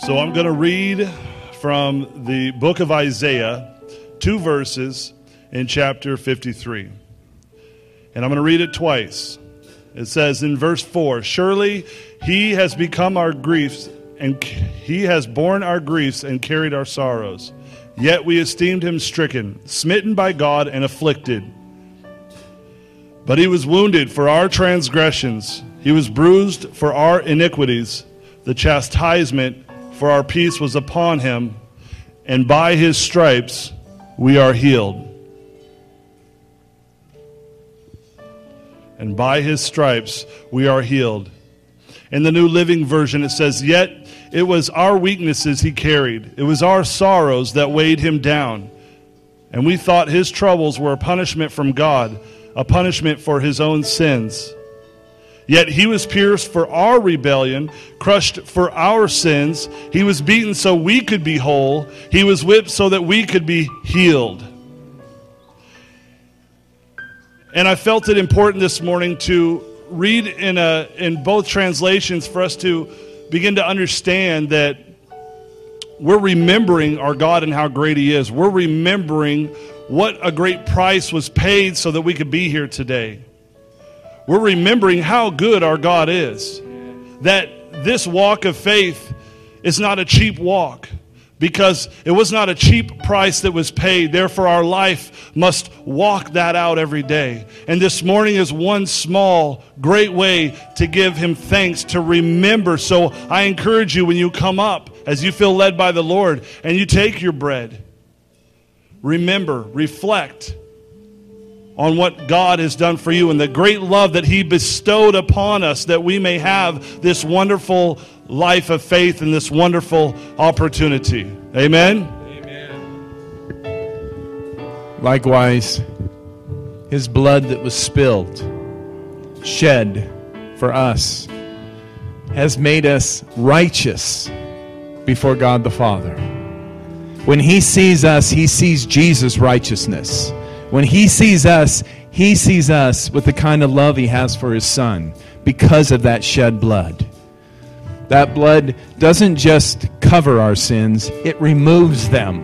So I'm going to read from the book of Isaiah, 2 verses in chapter 53. And I'm going to read it twice. It says in verse 4, "Surely he has become our griefs, and he has borne our griefs and carried our sorrows. Yet we esteemed him stricken, smitten by God, and afflicted. But he was wounded for our transgressions. He was bruised for our iniquities. The chastisement for our peace was upon him, and by his stripes we are healed." And by his stripes we are healed. In the New Living Version it says, "Yet it was our weaknesses he carried. It was our sorrows that weighed him down. And we thought his troubles were a punishment from God, a punishment for his own sins. Yet he was pierced for our rebellion, crushed for our sins. He was beaten so we could be whole. He was whipped so that we could be healed." And I felt it important this morning to read in both translations for us to begin to understand that we're remembering our God and how great he is. We're remembering what a great price was paid so that we could be here today. We're remembering how good our God is. That this walk of faith is not a cheap walk, because it was not a cheap price that was paid. Therefore, our life must walk that out every day. And this morning is one small, great way to give him thanks, to remember. So I encourage you, when you come up, as you feel led by the Lord, and you take your bread, remember, reflect on what God has done for you and the great love that he bestowed upon us, that we may have this wonderful life of faith and this wonderful opportunity. Amen? Amen. Likewise, his blood that was spilled, shed for us, has made us righteous before God the Father. When he sees us, he sees Jesus' righteousness. When he sees us with the kind of love he has for his Son because of that shed blood. That blood doesn't just cover our sins, it removes them.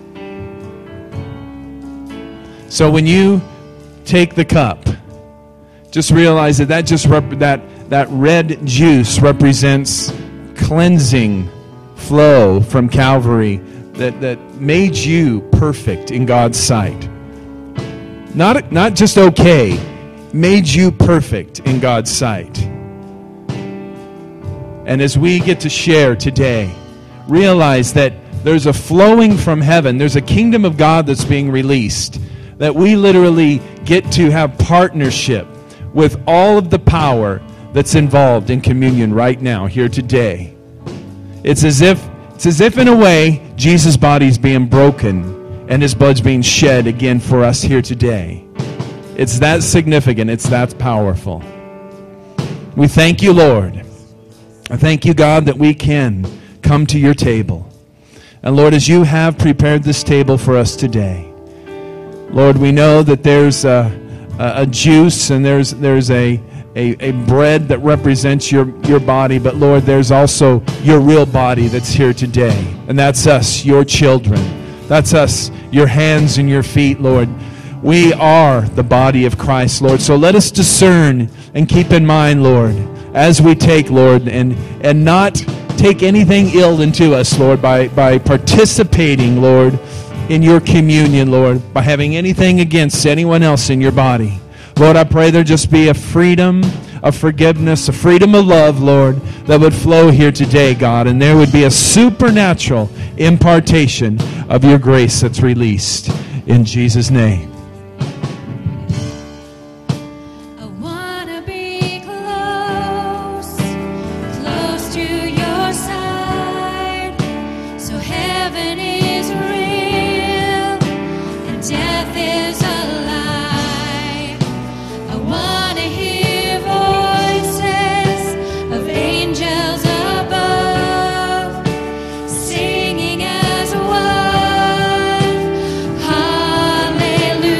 So when you take the cup, just realize that red juice represents cleansing flow from Calvary that made you perfect in God's sight. Not just okay, made you perfect in God's sight. And as we get to share today, realize that there's a flowing from heaven. There's a kingdom of God that's being released. That we literally get to have partnership with all of the power that's involved in communion right now, here today. It's as if in a way, Jesus' body's being broken and his blood's being shed again for us here today. It's that significant. It's that powerful. We thank you, Lord. I thank you, God, that we can come to your table. And Lord, as you have prepared this table for us today, Lord, we know that there's a juice and there's a bread that represents your body, but Lord, there's also your real body that's here today. And that's us, your children. That's us, your hands and your feet, Lord. We are the body of Christ, Lord. So let us discern and keep in mind, Lord, as we take, Lord, and not take anything ill into us, Lord, by participating, Lord, in your communion, Lord, by having anything against anyone else in your body. Lord, I pray there just be a freedom of forgiveness, a freedom of love, Lord, that would flow here today, God, and there would be a supernatural impartation of your grace that's released. In Jesus' name. Singing as one, hallelujah.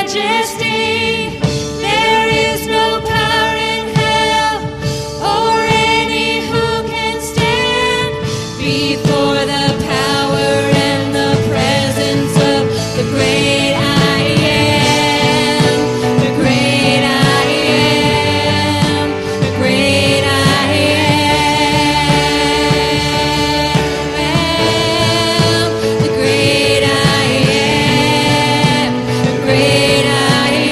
majesty. There is no power in hell or any who can stand before the power and the presence of the great I am. The great I am. The great I am. The great I am. The great I am.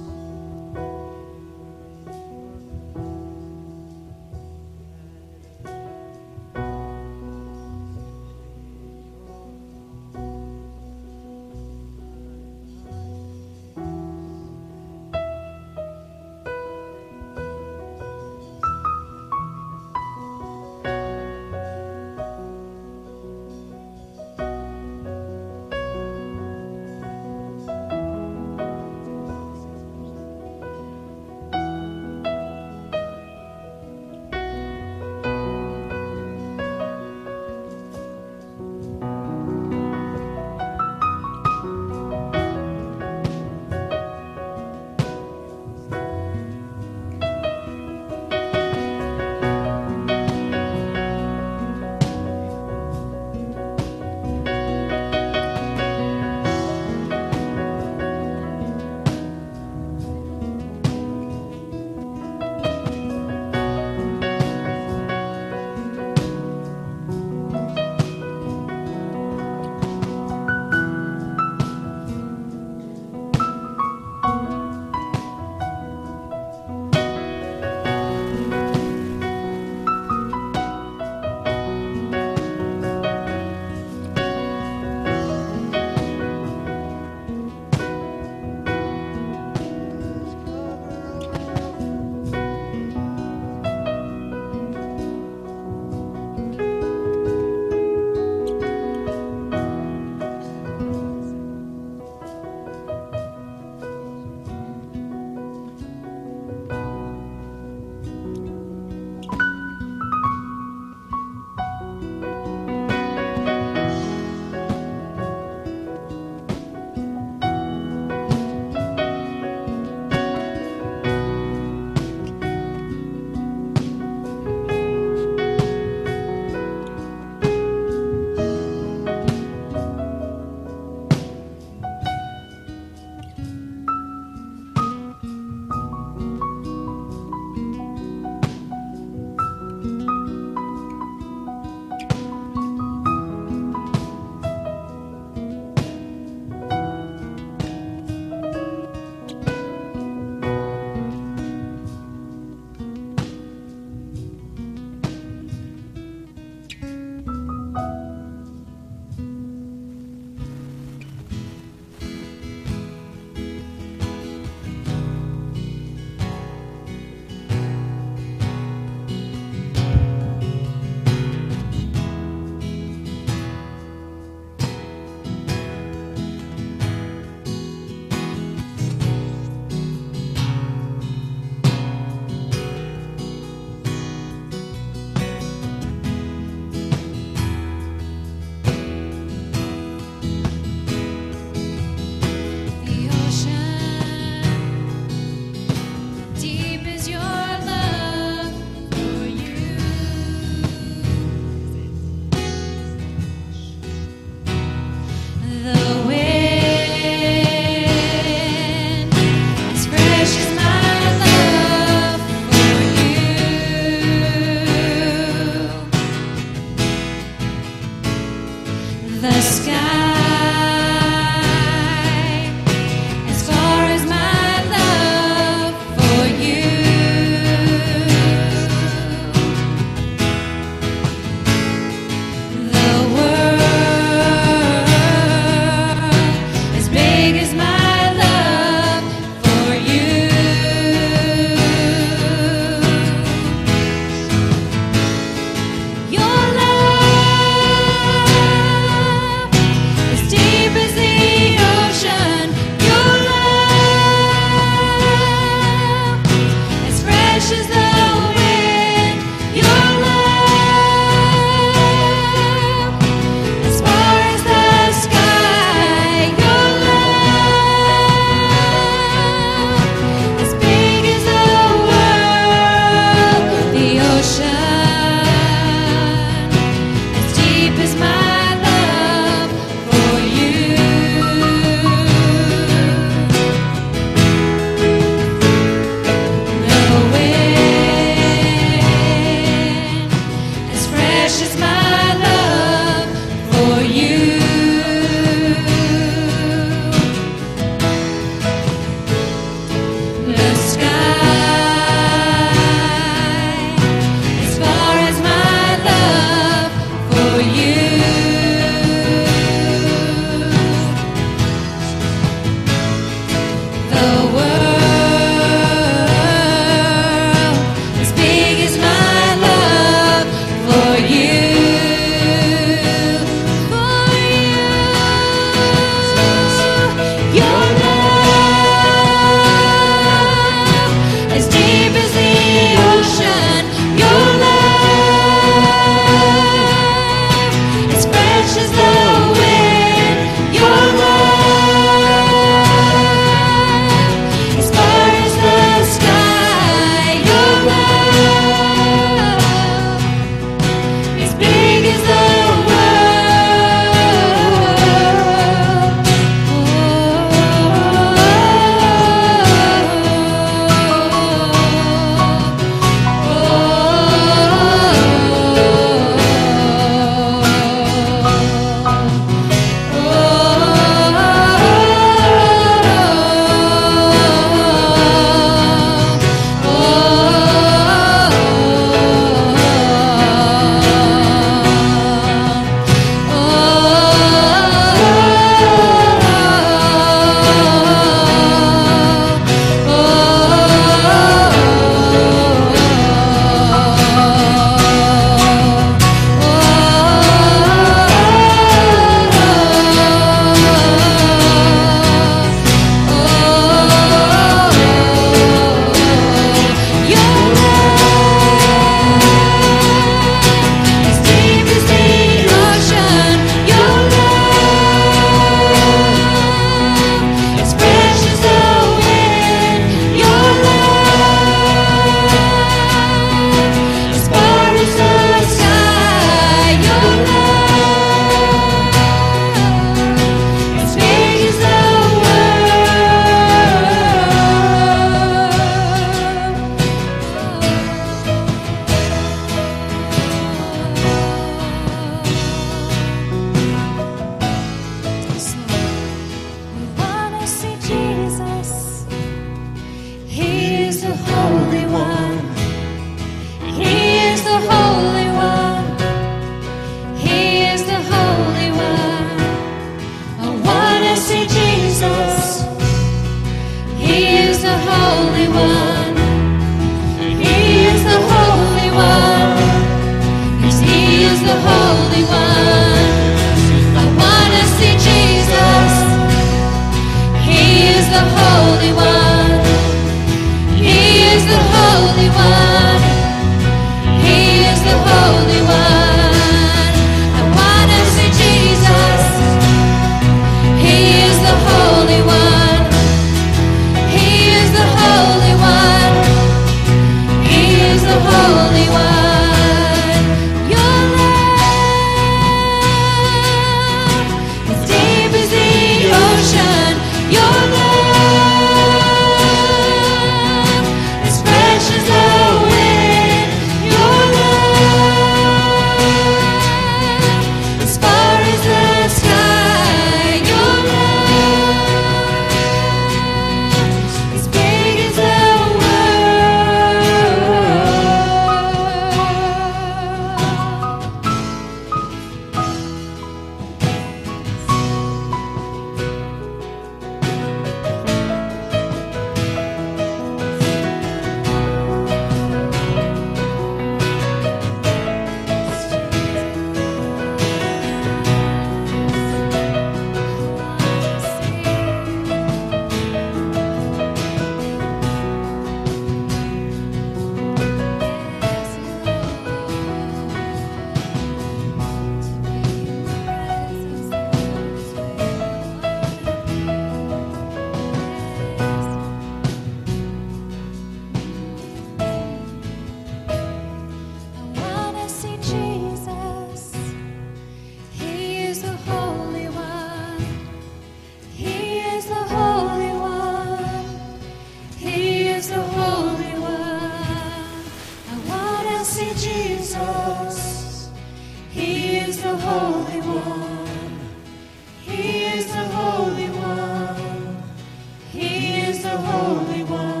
the Holy One. He is the Holy One. He is the Holy One.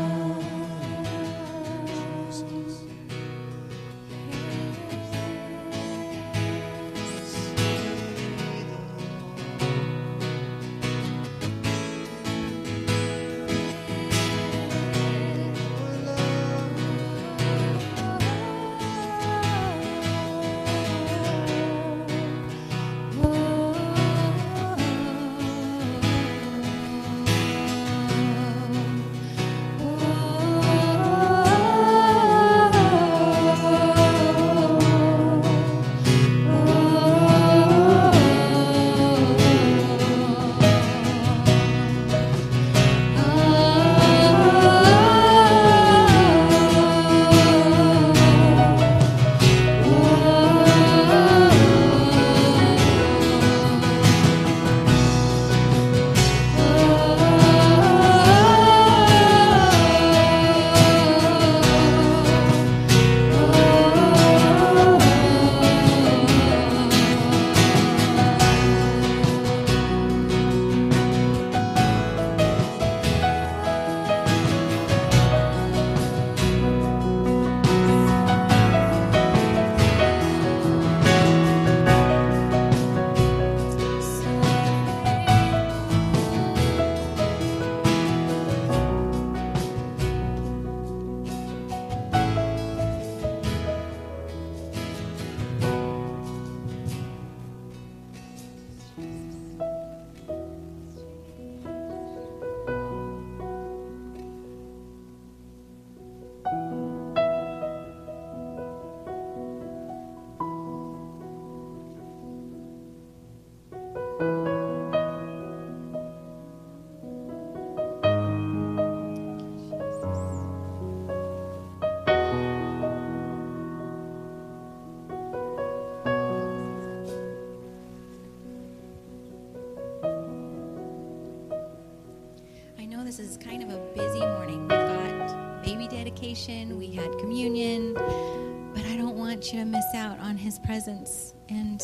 This is kind of a busy morning. We've got baby dedication, we had communion, but I don't want you to miss out on his presence. And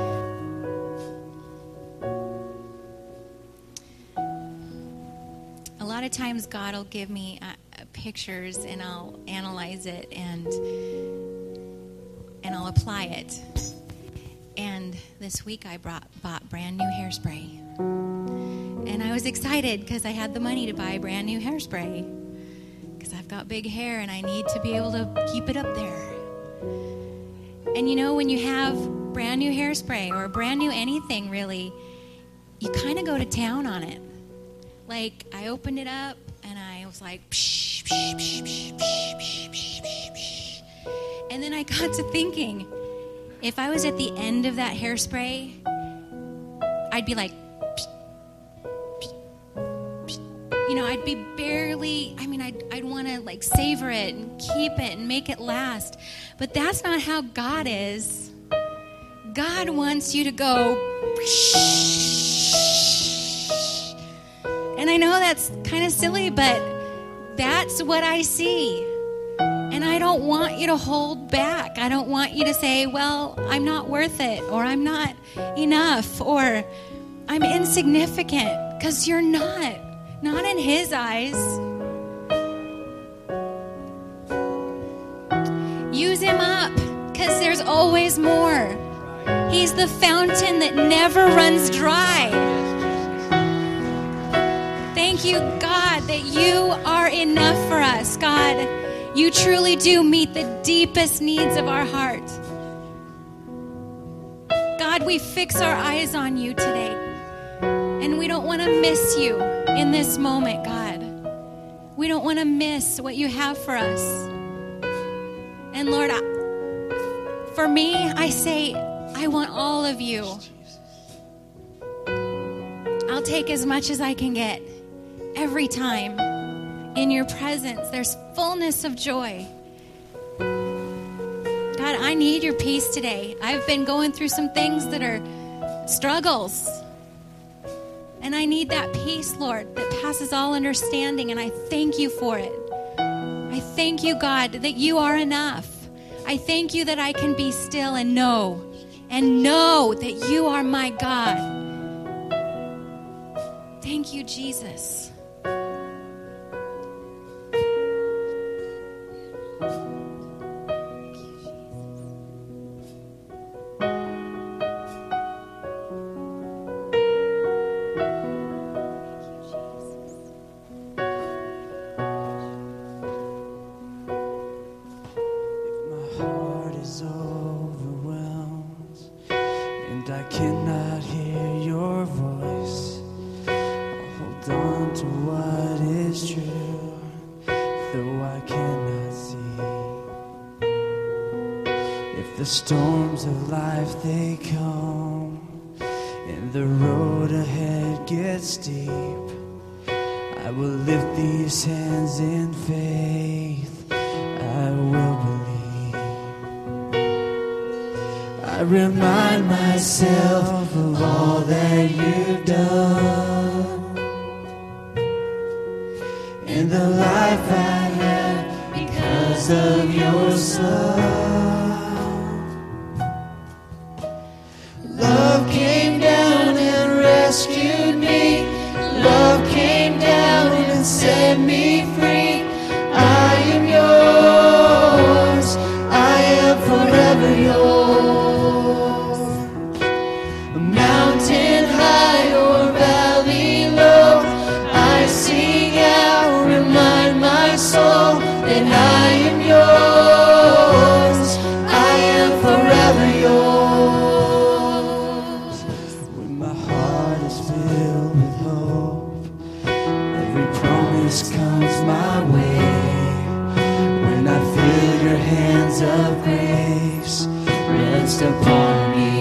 a lot of times God will give me pictures and I'll analyze it and I'll apply it. And this week I bought brand new hairspray. And I was excited because I had the money to buy brand new hairspray. Because I've got big hair and I need to be able to keep it up there. And you know, when you have brand new hairspray or brand new anything really, you kind of go to town on it. Like, I opened it up and I was like, psh, psh, psh, psh, psh, psh, psh, psh, psh. And then I got to thinking, if I was at the end of that hairspray, I'd be like, you know, I'd be barely, I'd want to like savor it and keep it and make it last. But that's not how God is. God wants you to go. And I know that's kind of silly, but that's what I see. And I don't want you to hold back. I don't want you to say, well, I'm not worth it, or I'm not enough, or I'm insignificant, because you're not. Not in his eyes. Use him up, because there's always more. He's the fountain that never runs dry. Thank you, God, that you are enough for us. God, you truly do meet the deepest needs of our heart. God, we fix our eyes on you today. And we don't want to miss you in this moment, God. We don't want to miss what you have for us. And Lord, for me, I say, I want all of you. I'll take as much as I can get every time. In your presence, there's fullness of joy. God, I need your peace today. I've been going through some things that are struggles. And I need that peace, Lord, that passes all understanding, and I thank you for it. I thank you, God, that you are enough. I thank you that I can be still and know and know that you are my God. Thank you, Jesus. The storms of life, they come, and the road ahead gets steep. I will lift these hands in faith. I will believe. I remind myself of all that you've done, and the life I have because of your Son. Love came down and rescued me. Love came down and set me free. I am yours. I am forever yours. Mountain high or valley low, I sing out, remind my soul that I am yours. I am forever yours. Comes my way when I feel your hands of grace rest upon me.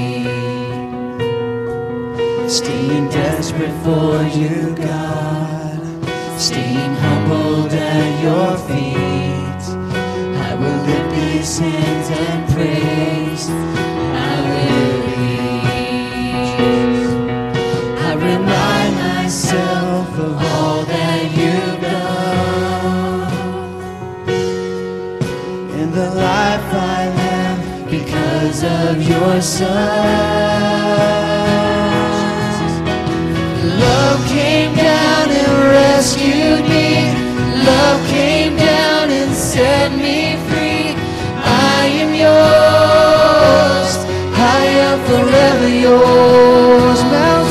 Staying desperate for you, God, staying humbled at your feet. I will lift these hands and praise. I will believe. I remind myself of all that you've done, and the life I have because of your Son. Love came down and rescued me. Love came down and set me free. I am yours. I am forever yours.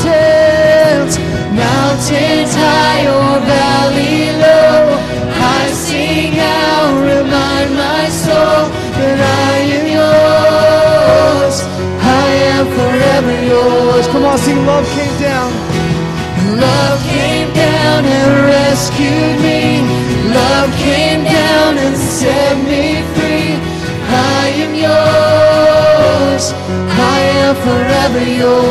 Mountains high or valley low, I sing out, remind my soul that I am yours. I am forever yours. Come on, sing. Love came down. Love came down and rescued me. Love came down and set me free. I am yours. I am forever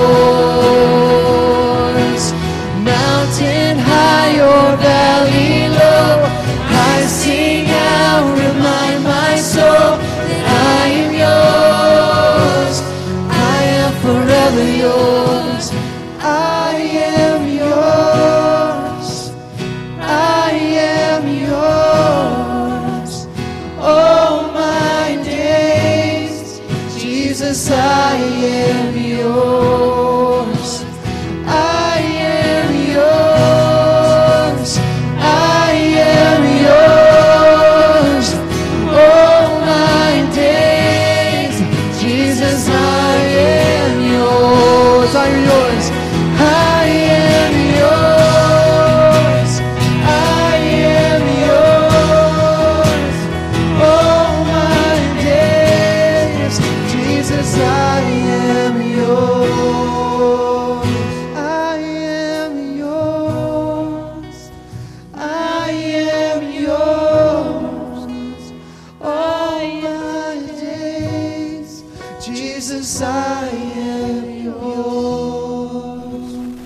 yours. Mountain high or valley low, I sing out, remind my soul that I am yours. I am forever yours. I am yours. I am yours. All my days, Jesus, I am yours. I am yours. I am yours. All my days, Jesus, I am yours. I am yours. I am yours. I am yours. All my days, Jesus, I am yours. I am yours. I am yours. All my days, Jesus, I am yours.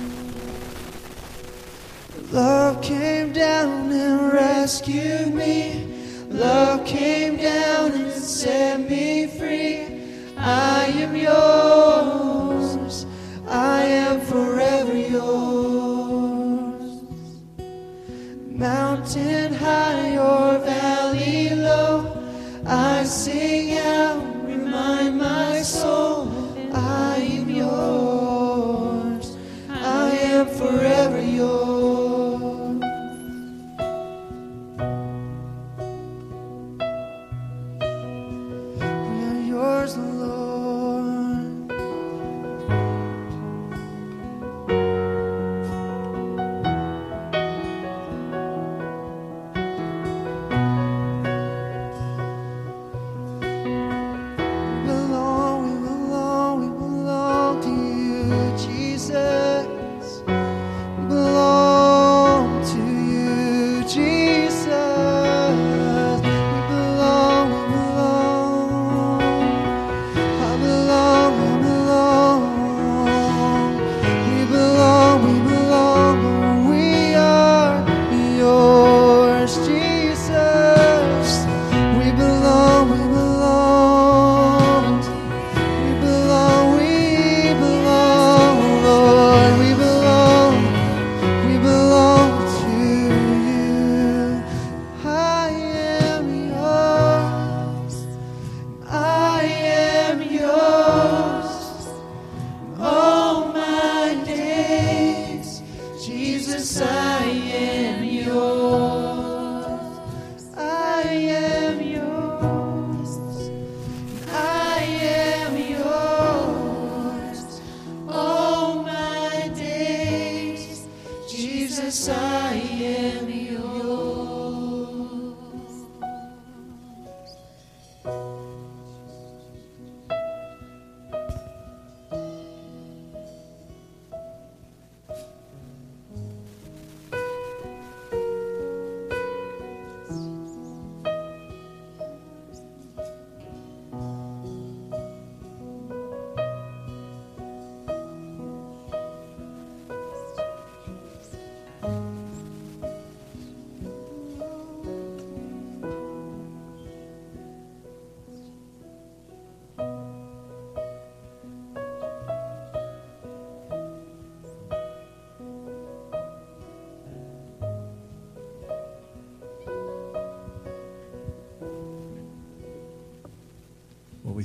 Love came down and rescued me. Love came down and set me free. I am yours. I am forever yours. Mountain high or valley low, I sing out, remind my soul, I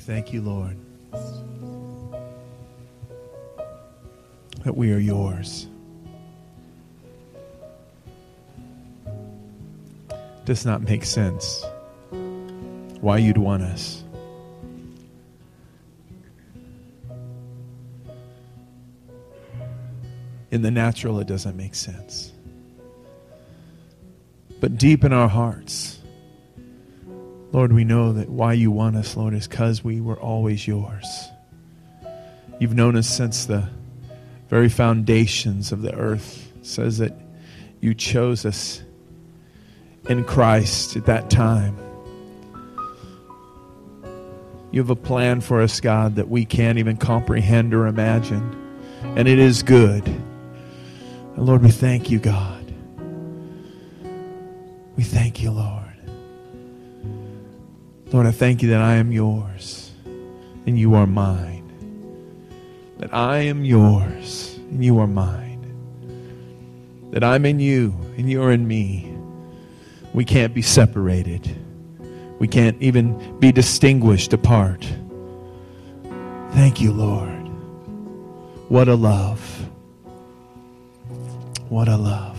thank you, Lord, that we are yours. Does not make sense why you'd want us. In the natural, it doesn't make sense. But deep in our hearts, Lord, we know that why you want us, Lord, is because we were always yours. You've known us since the very foundations of the earth. It says that you chose us in Christ at that time. You have a plan for us, God, that we can't even comprehend or imagine. And it is good. And Lord, we thank you, God. We thank you, Lord. Lord, I thank you that I am yours and you are mine. That I am yours and you are mine. That I'm in you and you're in me. We can't be separated. We can't even be distinguished apart. Thank you, Lord. What a love. What a love.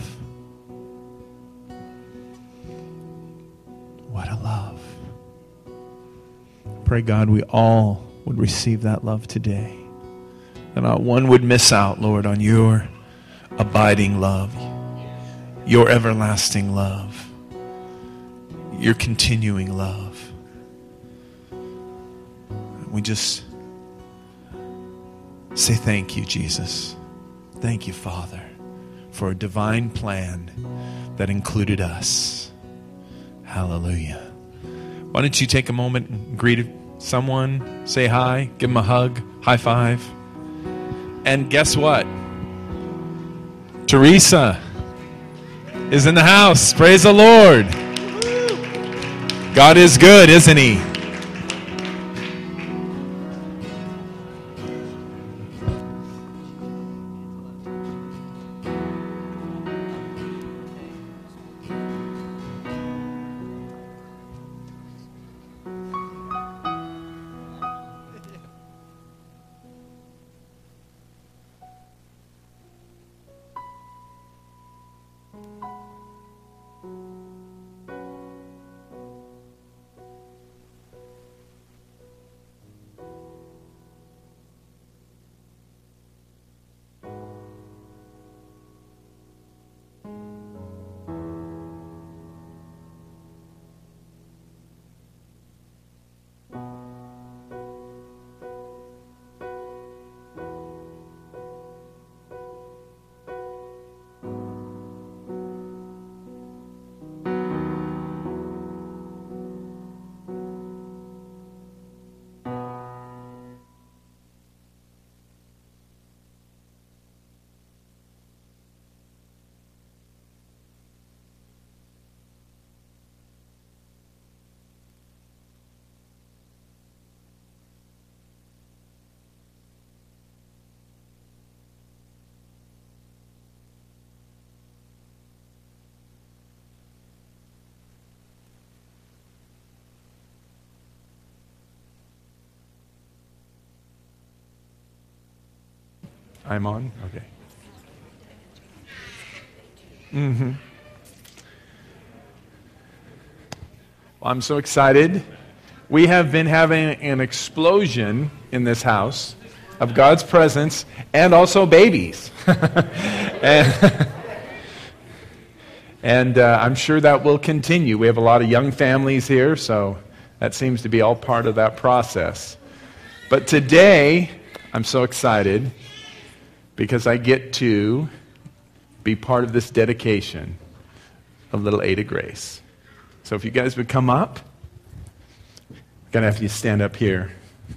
What a love. Pray, God, we all would receive that love today. And not one would miss out, Lord, on your abiding love, your everlasting love, your continuing love. We just say thank you, Jesus. Thank you, Father, for a divine plan that included us. Hallelujah. Why don't you take a moment and greet someone, say hi, give them a hug, high five. And guess what? Teresa is in the house. Praise the Lord. God is good, isn't he? I'm on? Okay. Well, I'm so excited. We have been having an explosion in this house of God's presence and also babies. and I'm sure that will continue. We have a lot of young families here, so that seems to be all part of that process. But today, I'm so excited because I get to be part of this dedication of little Ada Grace. So if you guys would come up, I'm going to have you stand up here.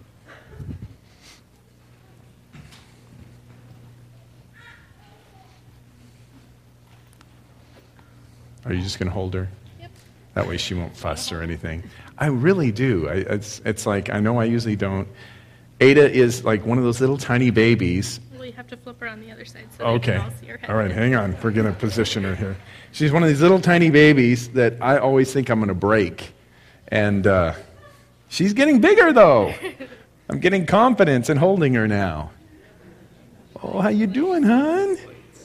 Are you just going to hold her? Yep. That way she won't fuss or anything. I really do. It's like, I know I usually don't. Ada is like one of those little tiny babies. Well, you have to flip her on the other side so Okay. they can all see her head. All right, hang on. We're going to position her here. She's one of these little tiny babies that I always think I'm going to break. And She's getting bigger, though. I'm getting confidence in holding her now. Oh, how you doing, hon?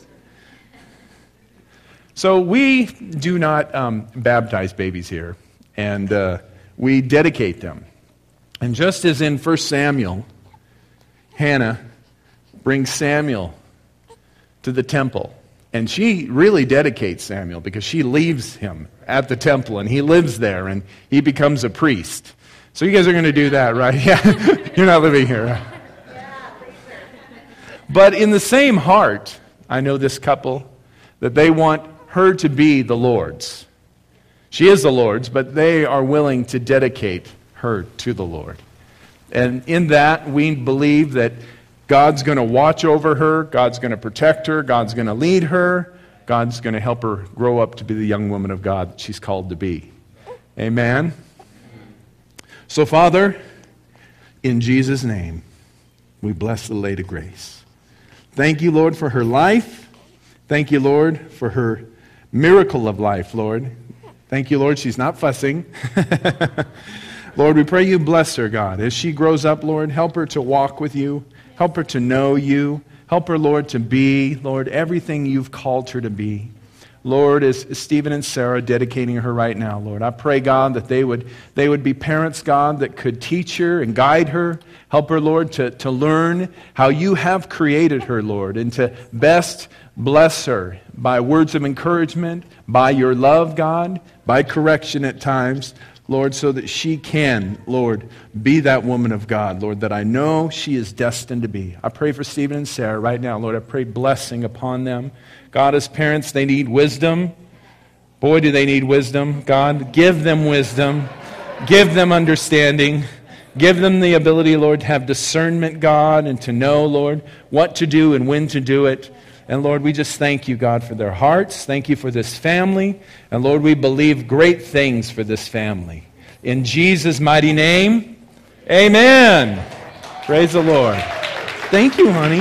So we do not baptize babies here, and we dedicate them. And just as in 1 Samuel, Hannah brings Samuel to the temple. And she really dedicates Samuel because she leaves him at the temple and he lives there and he becomes a priest. So you guys are going to do that, right? Yeah, you're not living here. Right? But in the same heart, I know this couple, that they want her to be the Lord's. She is the Lord's, but they are willing to dedicate her to the Lord. And in that, we believe that God's going to watch over her, God's going to protect her, God's going to lead her, God's going to help her grow up to be the young woman of God that she's called to be. Amen? So, Father, in Jesus' name, we bless the Lady Grace. Thank you, Lord, for her life. Thank you, Lord, for her miracle of life, Lord. Thank you, Lord, she's not fussing. Lord, we pray you bless her, God. As she grows up, Lord, help her to walk with you. Help her to know you. Help her, Lord, to be, Lord, everything you've called her to be. Lord, as Stephen and Sarah dedicating her right now, Lord, I pray, God, that they would be parents, God, that could teach her and guide her. Help her, Lord, to learn how you have created her, Lord, and to best bless her by words of encouragement, by your love, God, by correction at times, Lord, so that she can, Lord, be that woman of God, Lord, that I know she is destined to be. I pray for Stephen and Sarah right now, Lord. I pray blessing upon them. God, as parents, they need wisdom. Boy, do they need wisdom. God, give them wisdom. Give them understanding. Give them the ability, Lord, to have discernment, God, and to know, Lord, what to do and when to do it. And Lord, we just thank you, God, for their hearts. Thank you for this family. And Lord, we believe great things for this family. In Jesus' mighty name, amen. Praise the Lord. Thank you, honey.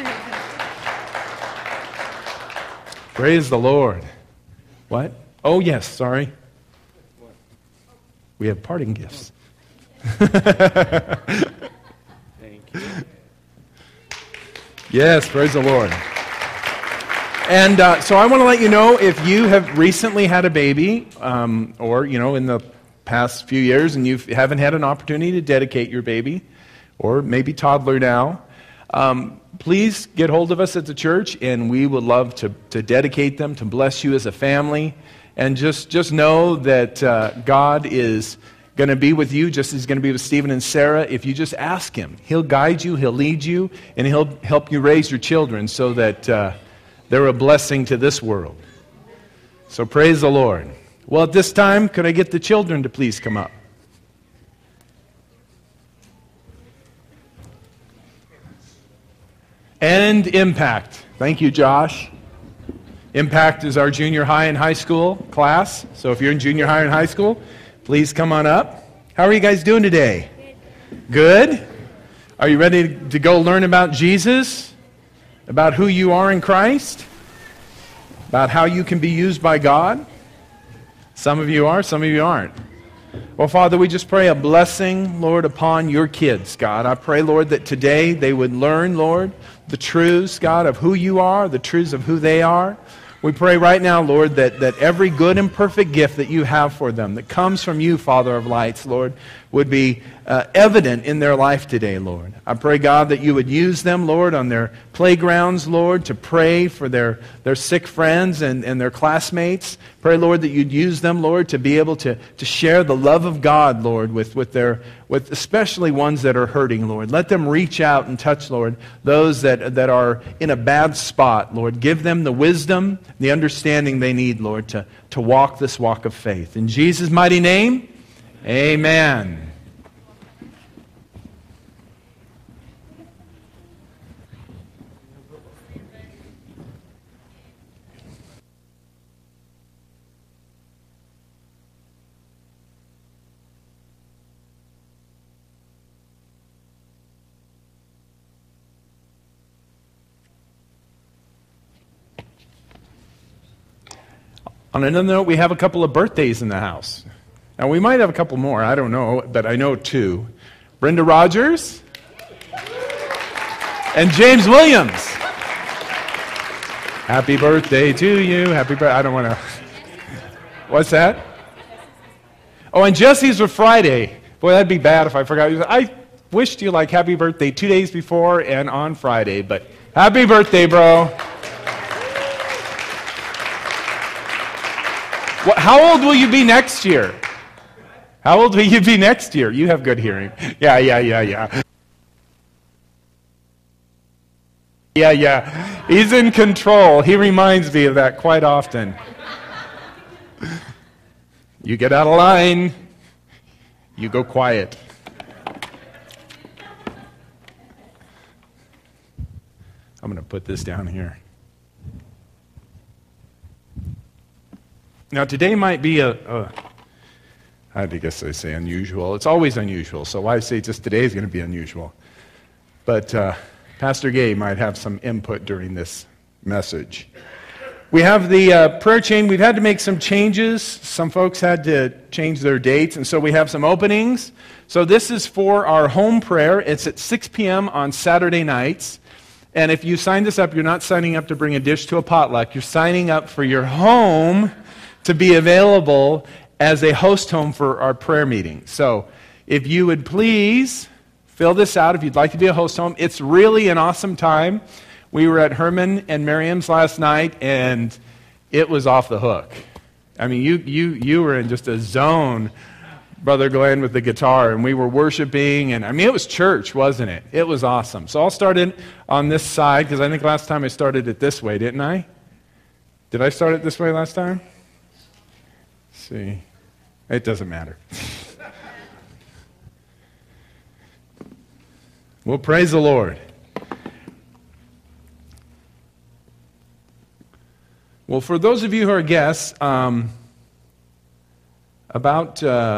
Praise the Lord. What? Oh, yes, sorry. We have parting gifts. Thank you. Yes, praise the Lord. And so I want to let you know, if you have recently had a baby, or, in the past few years, and you haven't had an opportunity to dedicate your baby, or maybe toddler now, please get hold of us at the church, and we would love to dedicate them, to bless you as a family. And just know that God is going to be with you, just as He's going to be with Stephen and Sarah. If you just ask Him, He'll guide you, He'll lead you, and He'll help you raise your children so that they're a blessing to this world. So praise the Lord. Well, at this time, could I get the children to please come up? And Impact. Thank you, Josh. Impact is our junior high and high school class. So if you're in junior high and high school, please come on up. How are you guys doing today? Good? Are you ready to go learn about Jesus? About who you are in Christ? About how you can be used by God? Some of you are, some of you aren't. Well, Father, we just pray a blessing, Lord, upon your kids, God. I pray, Lord, that today they would learn, Lord, the truths, God, of who you are, the truths of who they are. We pray right now, Lord, that every good and perfect gift that you have for them, that comes from you, Father of lights, Lord, would be evident in their life today, Lord. I pray, God, that you would use them, Lord, on their playgrounds, Lord, to pray for their sick friends and their classmates. Pray, Lord, that you'd use them, Lord, to be able to share the love of God, Lord, with especially ones that are hurting, Lord. Let them reach out and touch, Lord, those that are in a bad spot, Lord. Give them the wisdom, the understanding they need, Lord, to walk this walk of faith. In Jesus' mighty name, amen. On another note, we have a couple of birthdays in the house. Now, we might have a couple more. I don't know, but I know two. Brenda Rogers and James Williams. Happy birthday to you. Happy birthday. I don't want to. What's that? Oh, and Jesse's were Friday. Boy, that'd be bad if I forgot. I wished you like happy birthday 2 days before and on Friday, but happy birthday, bro. How old will you be next year? How old will you be next year? You have good hearing. Yeah. Yeah. He's in control. He reminds me of that quite often. You get out of line. You go quiet. I'm going to put this down here. Now, today might be I guess I say unusual. It's always unusual, so why say just today is going to be unusual? But Pastor Gay might have some input during this message. We have the prayer chain. We've had to make some changes. Some folks had to change their dates, and so we have some openings. So this is for our home prayer. It's at 6 p.m. on Saturday nights. And if you sign this up, you're not signing up to bring a dish to a potluck. You're signing up for your home to be available as a host home for our prayer meeting. So if you would please fill this out if you'd like to be a host home. It's really an awesome time. We were at Herman and Miriam's last night, and it was off the hook. I mean, you were in just a zone, Brother Glenn, with the guitar, and we were worshiping, and I mean, it was church, wasn't it? It was awesome. So I'll start it on this side, because I think last time I started it this way, didn't I? Did I start it this way last time? Let's see. It doesn't matter. Well, praise the Lord. Well, for those of you who are guests, about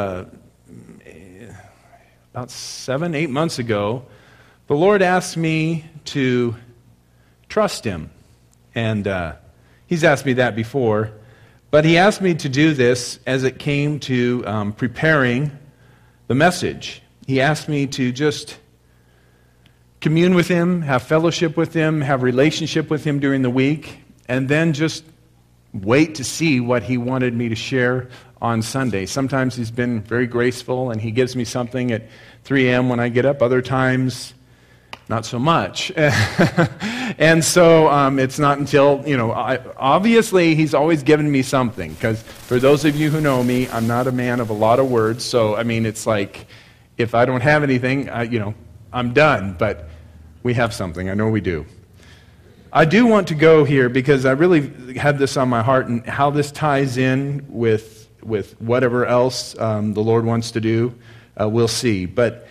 7, 8 months ago, the Lord asked me to trust Him. And He's asked me that before. But He asked me to do this as it came to preparing the message. He asked me to just commune with Him, have fellowship with Him, have relationship with Him during the week, and then just wait to see what He wanted me to share on Sunday. Sometimes He's been very graceful, and He gives me something at 3 a.m. when I get up. Other times, not so much. And so it's not until, obviously He's always given me something, because for those of you who know me, I'm not a man of a lot of words. So, I mean, it's like if I don't have anything, I'm done. But we have something. I know we do. I do want to go here because I really had this on my heart, and how this ties in with whatever else the Lord wants to do, we'll see. But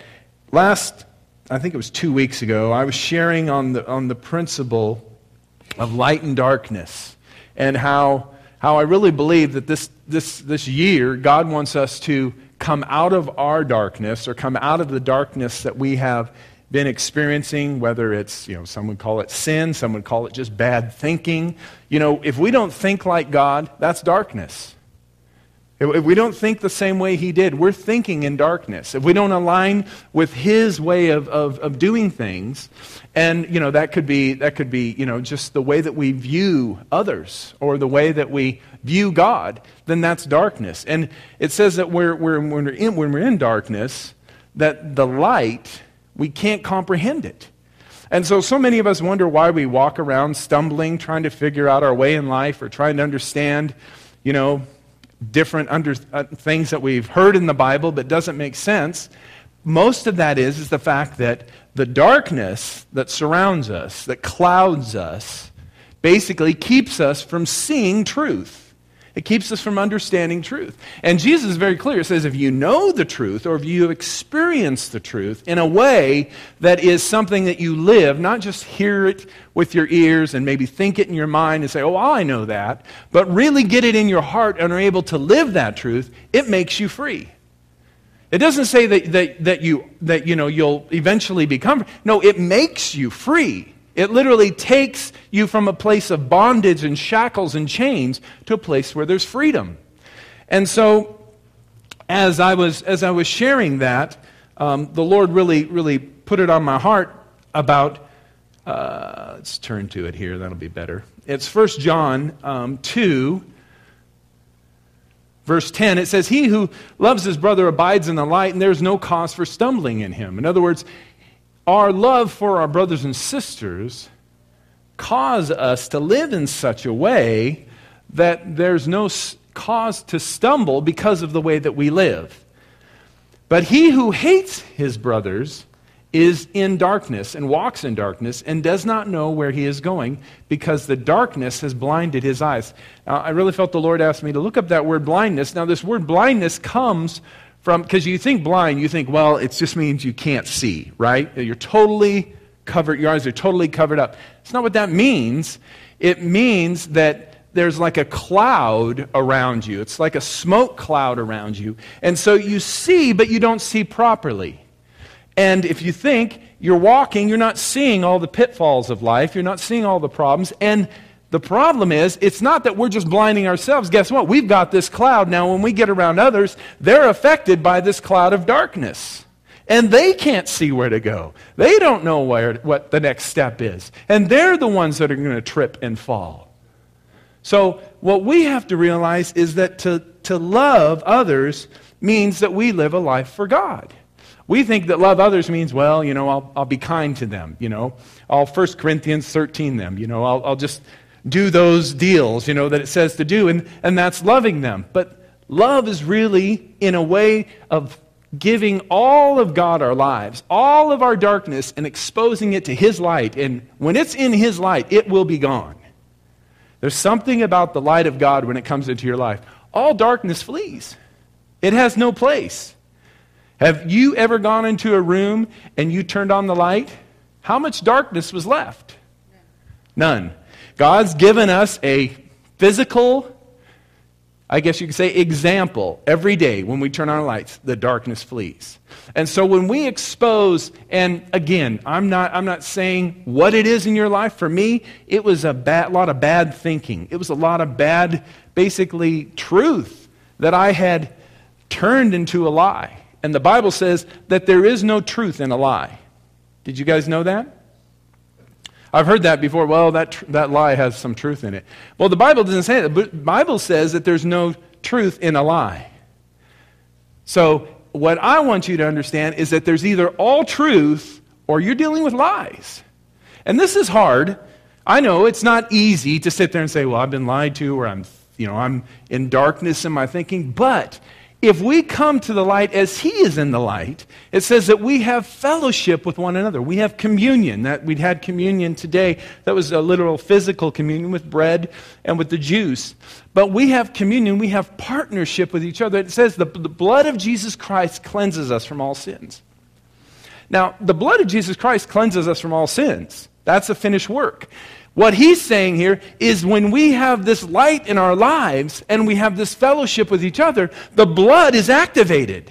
I think it was 2 weeks ago, I was sharing on the principle of light and darkness, and how I really believe that this year God wants us to come out of our darkness, or come out of the darkness that we have been experiencing, whether it's, some would call it sin, some would call it just bad thinking. If we don't think like God, that's darkness. If we don't think the same way He did, we're thinking in darkness. If we don't align with His way of doing things, and that could be just the way that we view others, or the way that we view God, then that's darkness. And it says that when we're in darkness, that the light, we can't comprehend it. And so many of us wonder why we walk around stumbling, trying to figure out our way in life, or trying to understand, different things that we've heard in the Bible but doesn't make sense. Most of that is the fact that the darkness that surrounds us, that clouds us, basically keeps us from seeing truth. It keeps us from understanding truth. And Jesus is very clear. It says, if you know the truth, or if you have experienced the truth in a way that is something that you live, not just hear it with your ears and maybe think it in your mind and say, oh, I know that, but really get it in your heart and are able to live that truth, it makes you free. It doesn't say that you'll eventually become. No, it makes you free. It literally takes you from a place of bondage and shackles and chains to a place where there's freedom. And so as I was sharing that, the Lord really put it on my heart about, let's turn to it here, that'll be better. It's 1 John 2, verse 10. It says, "He who loves his brother abides in the light, and there's no cause for stumbling in him." In other words, our love for our brothers and sisters cause us to live in such a way that there's no cause to stumble because of the way that we live. But he who hates his brothers is in darkness and walks in darkness and does not know where he is going because the darkness has blinded his eyes. Now, I really felt the Lord asked me to look up that word blindness. Now, this word blindness comes from, because you think blind, you think, well, it just means you can't see, right? You're totally covered, your eyes are totally covered up. It's not what that means. It means that there's like a cloud around you. It's like a smoke cloud around you. And so you see, but you don't see properly. And if you think you're walking, you're not seeing all the pitfalls of life. You're not seeing all the problems. And the problem is, it's not that we're just blinding ourselves. Guess what? We've got this cloud. Now, when we get around others, they're affected by this cloud of darkness. And they can't see where to go. They don't know what the next step is. And they're the ones that are going to trip and fall. So what we have to realize is that to love others means that we live a life for God. We think that love others means, well, I'll be kind to them, I'll 1 Corinthians 13 them, I'll just do those deals, that it says to do, and that's loving them. But love is really in a way of giving all of God our lives, all of our darkness, and exposing it to His light. And when it's in His light, it will be gone. There's something about the light of God when it comes into your life. All darkness flees. It has no place. Have you ever gone into a room and you turned on the light? How much darkness was left? None. God's given us a physical, I guess you could say, example. Every day when we turn on our lights, the darkness flees. And so when we expose, and again, I'm not saying what it is in your life. For me, it was a lot of bad thinking. It was a lot of bad, basically, truth that I had turned into a lie. And the Bible says that there is no truth in a lie. Did you guys know that? I've heard that before. Well, that lie has some truth in it. Well, the Bible doesn't say that. But the Bible says that there's no truth in a lie. So what I want you to understand is that there's either all truth or you're dealing with lies. And this is hard. I know it's not easy to sit there and say, well, I've been lied to, or I'm in darkness in my thinking. But if we come to the light as He is in the light, it says that we have fellowship with one another. We have communion. That we'd had communion today. That was a literal physical communion with bread and with the juice. But we have communion. We have partnership with each other. It says the blood of Jesus Christ cleanses us from all sins. Now, the blood of Jesus Christ cleanses us from all sins. That's a finished work. What he's saying here is when we have this light in our lives and we have this fellowship with each other, the blood is activated.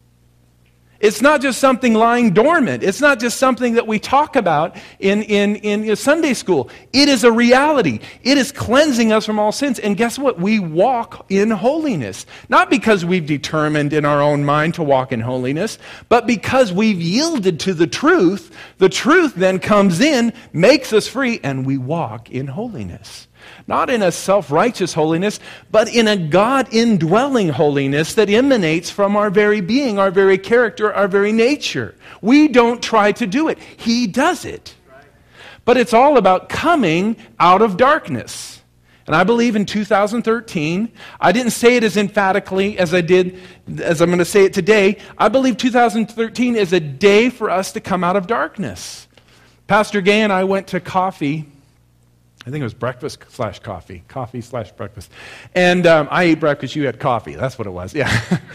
It's not just something lying dormant. It's not just something that we talk about in Sunday school. It is a reality. It is cleansing us from all sins. And guess what? We walk in holiness. Not because we've determined in our own mind to walk in holiness, but because we've yielded to the truth. The truth then comes in, makes us free, and we walk in holiness. Not in a self-righteous holiness, but in a God-indwelling holiness that emanates from our very being, our very character, our very nature. We don't try to do it. He does it. But it's all about coming out of darkness. And I believe in 2013, I didn't say it as emphatically as I'm going to say it today. I believe 2013 is a day for us to come out of darkness. Pastor Gay and I went to coffee. I think it was breakfast/coffee. Coffee/breakfast. And I ate breakfast, you had coffee. That's what it was, yeah.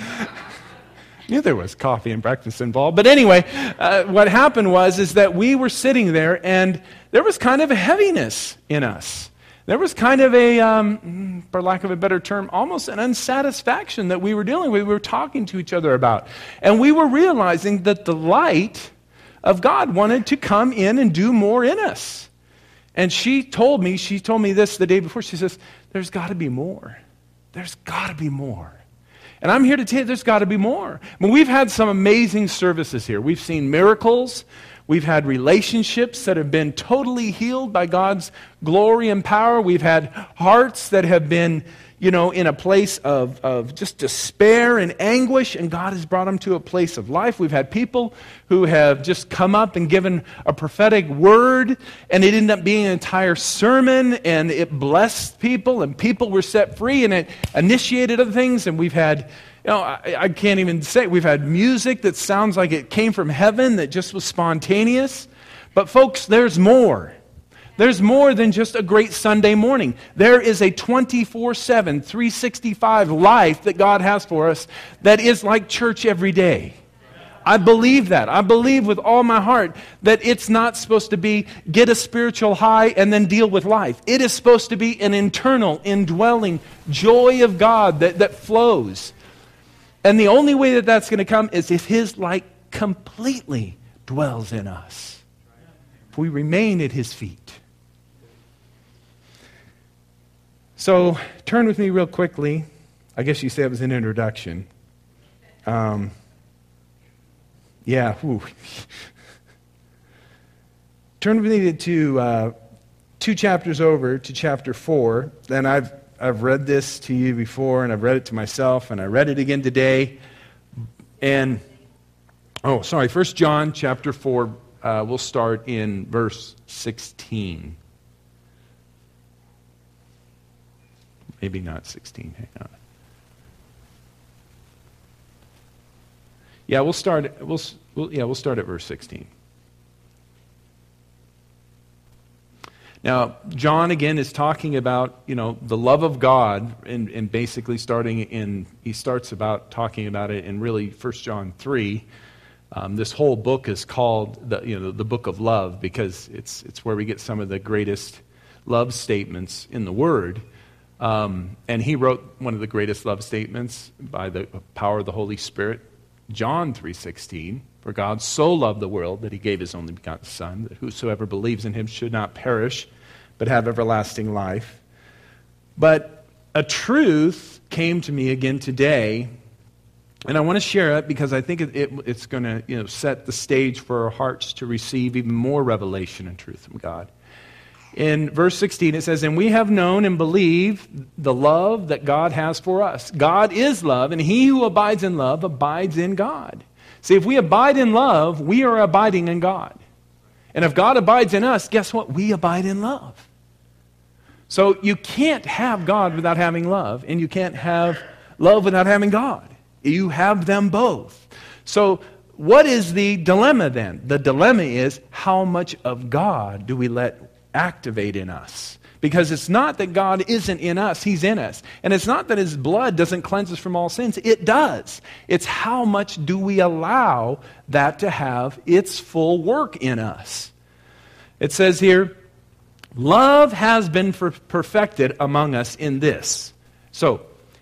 Knew there was coffee and breakfast involved. But anyway, what happened is that we were sitting there, and there was kind of a heaviness in us. There was kind of a, for lack of a better term, almost an unsatisfaction that we were dealing with. We were talking to each other about. And we were realizing that the light of God wanted to come in and do more in us. And she told me this the day before. She says, there's got to be more. There's got to be more. And I'm here to tell you there's got to be more. I mean, we've had some amazing services here. We've seen miracles. We've had relationships that have been totally healed by God's glory and power. We've had hearts that have been, in a place of just despair and anguish, and God has brought them to a place of life. We've had people who have just come up and given a prophetic word, and it ended up being an entire sermon, and it blessed people, and people were set free, and it initiated other things. And we've had, I can't even say, we've had music that sounds like it came from heaven, that just was spontaneous. But folks, there's more. There's more than just a great Sunday morning. There is a 24/7, 365 life that God has for us that is like church every day. I believe that. I believe with all my heart that it's not supposed to be get a spiritual high and then deal with life. It is supposed to be an internal, indwelling joy of God that flows. And the only way that that's going to come is if His light completely dwells in us. If we remain at His feet. So, turn with me real quickly. I guess you say it was an introduction. Turn with me to 2 chapters over to chapter 4. And I've read this to you before, and I've read it to myself, and I read it again today. And, 1 John chapter 4, we'll start in verse 16. Maybe not 16. Hang on. Yeah, we'll start at verse 16. Now, John again is talking about, the love of God, and basically he starts about talking about it in really 1 John 3. This whole book is called the book of love, because it's where we get some of the greatest love statements in the Word. And he wrote one of the greatest love statements by the power of the Holy Spirit, John 3:16. For God so loved the world that He gave His only begotten Son, that whosoever believes in Him should not perish, but have everlasting life. But a truth came to me again today, and I want to share it because I think it's going to set the stage for our hearts to receive even more revelation and truth from God. In verse 16 it says, "And we have known and believed the love that God has for us. God is love, and he who abides in love abides in God." See, if we abide in love, we are abiding in God. And if God abides in us, guess what? We abide in love. So you can't have God without having love, and you can't have love without having God. You have them both. So what is the dilemma then? The dilemma is, how much of God do we let activate in us? Because it's not that God isn't in us, He's in us. And it's not that His blood doesn't cleanse us from all sins. It does. It's how much do we allow that to have its full work in us. It says here, love has been perfected among us in this. So,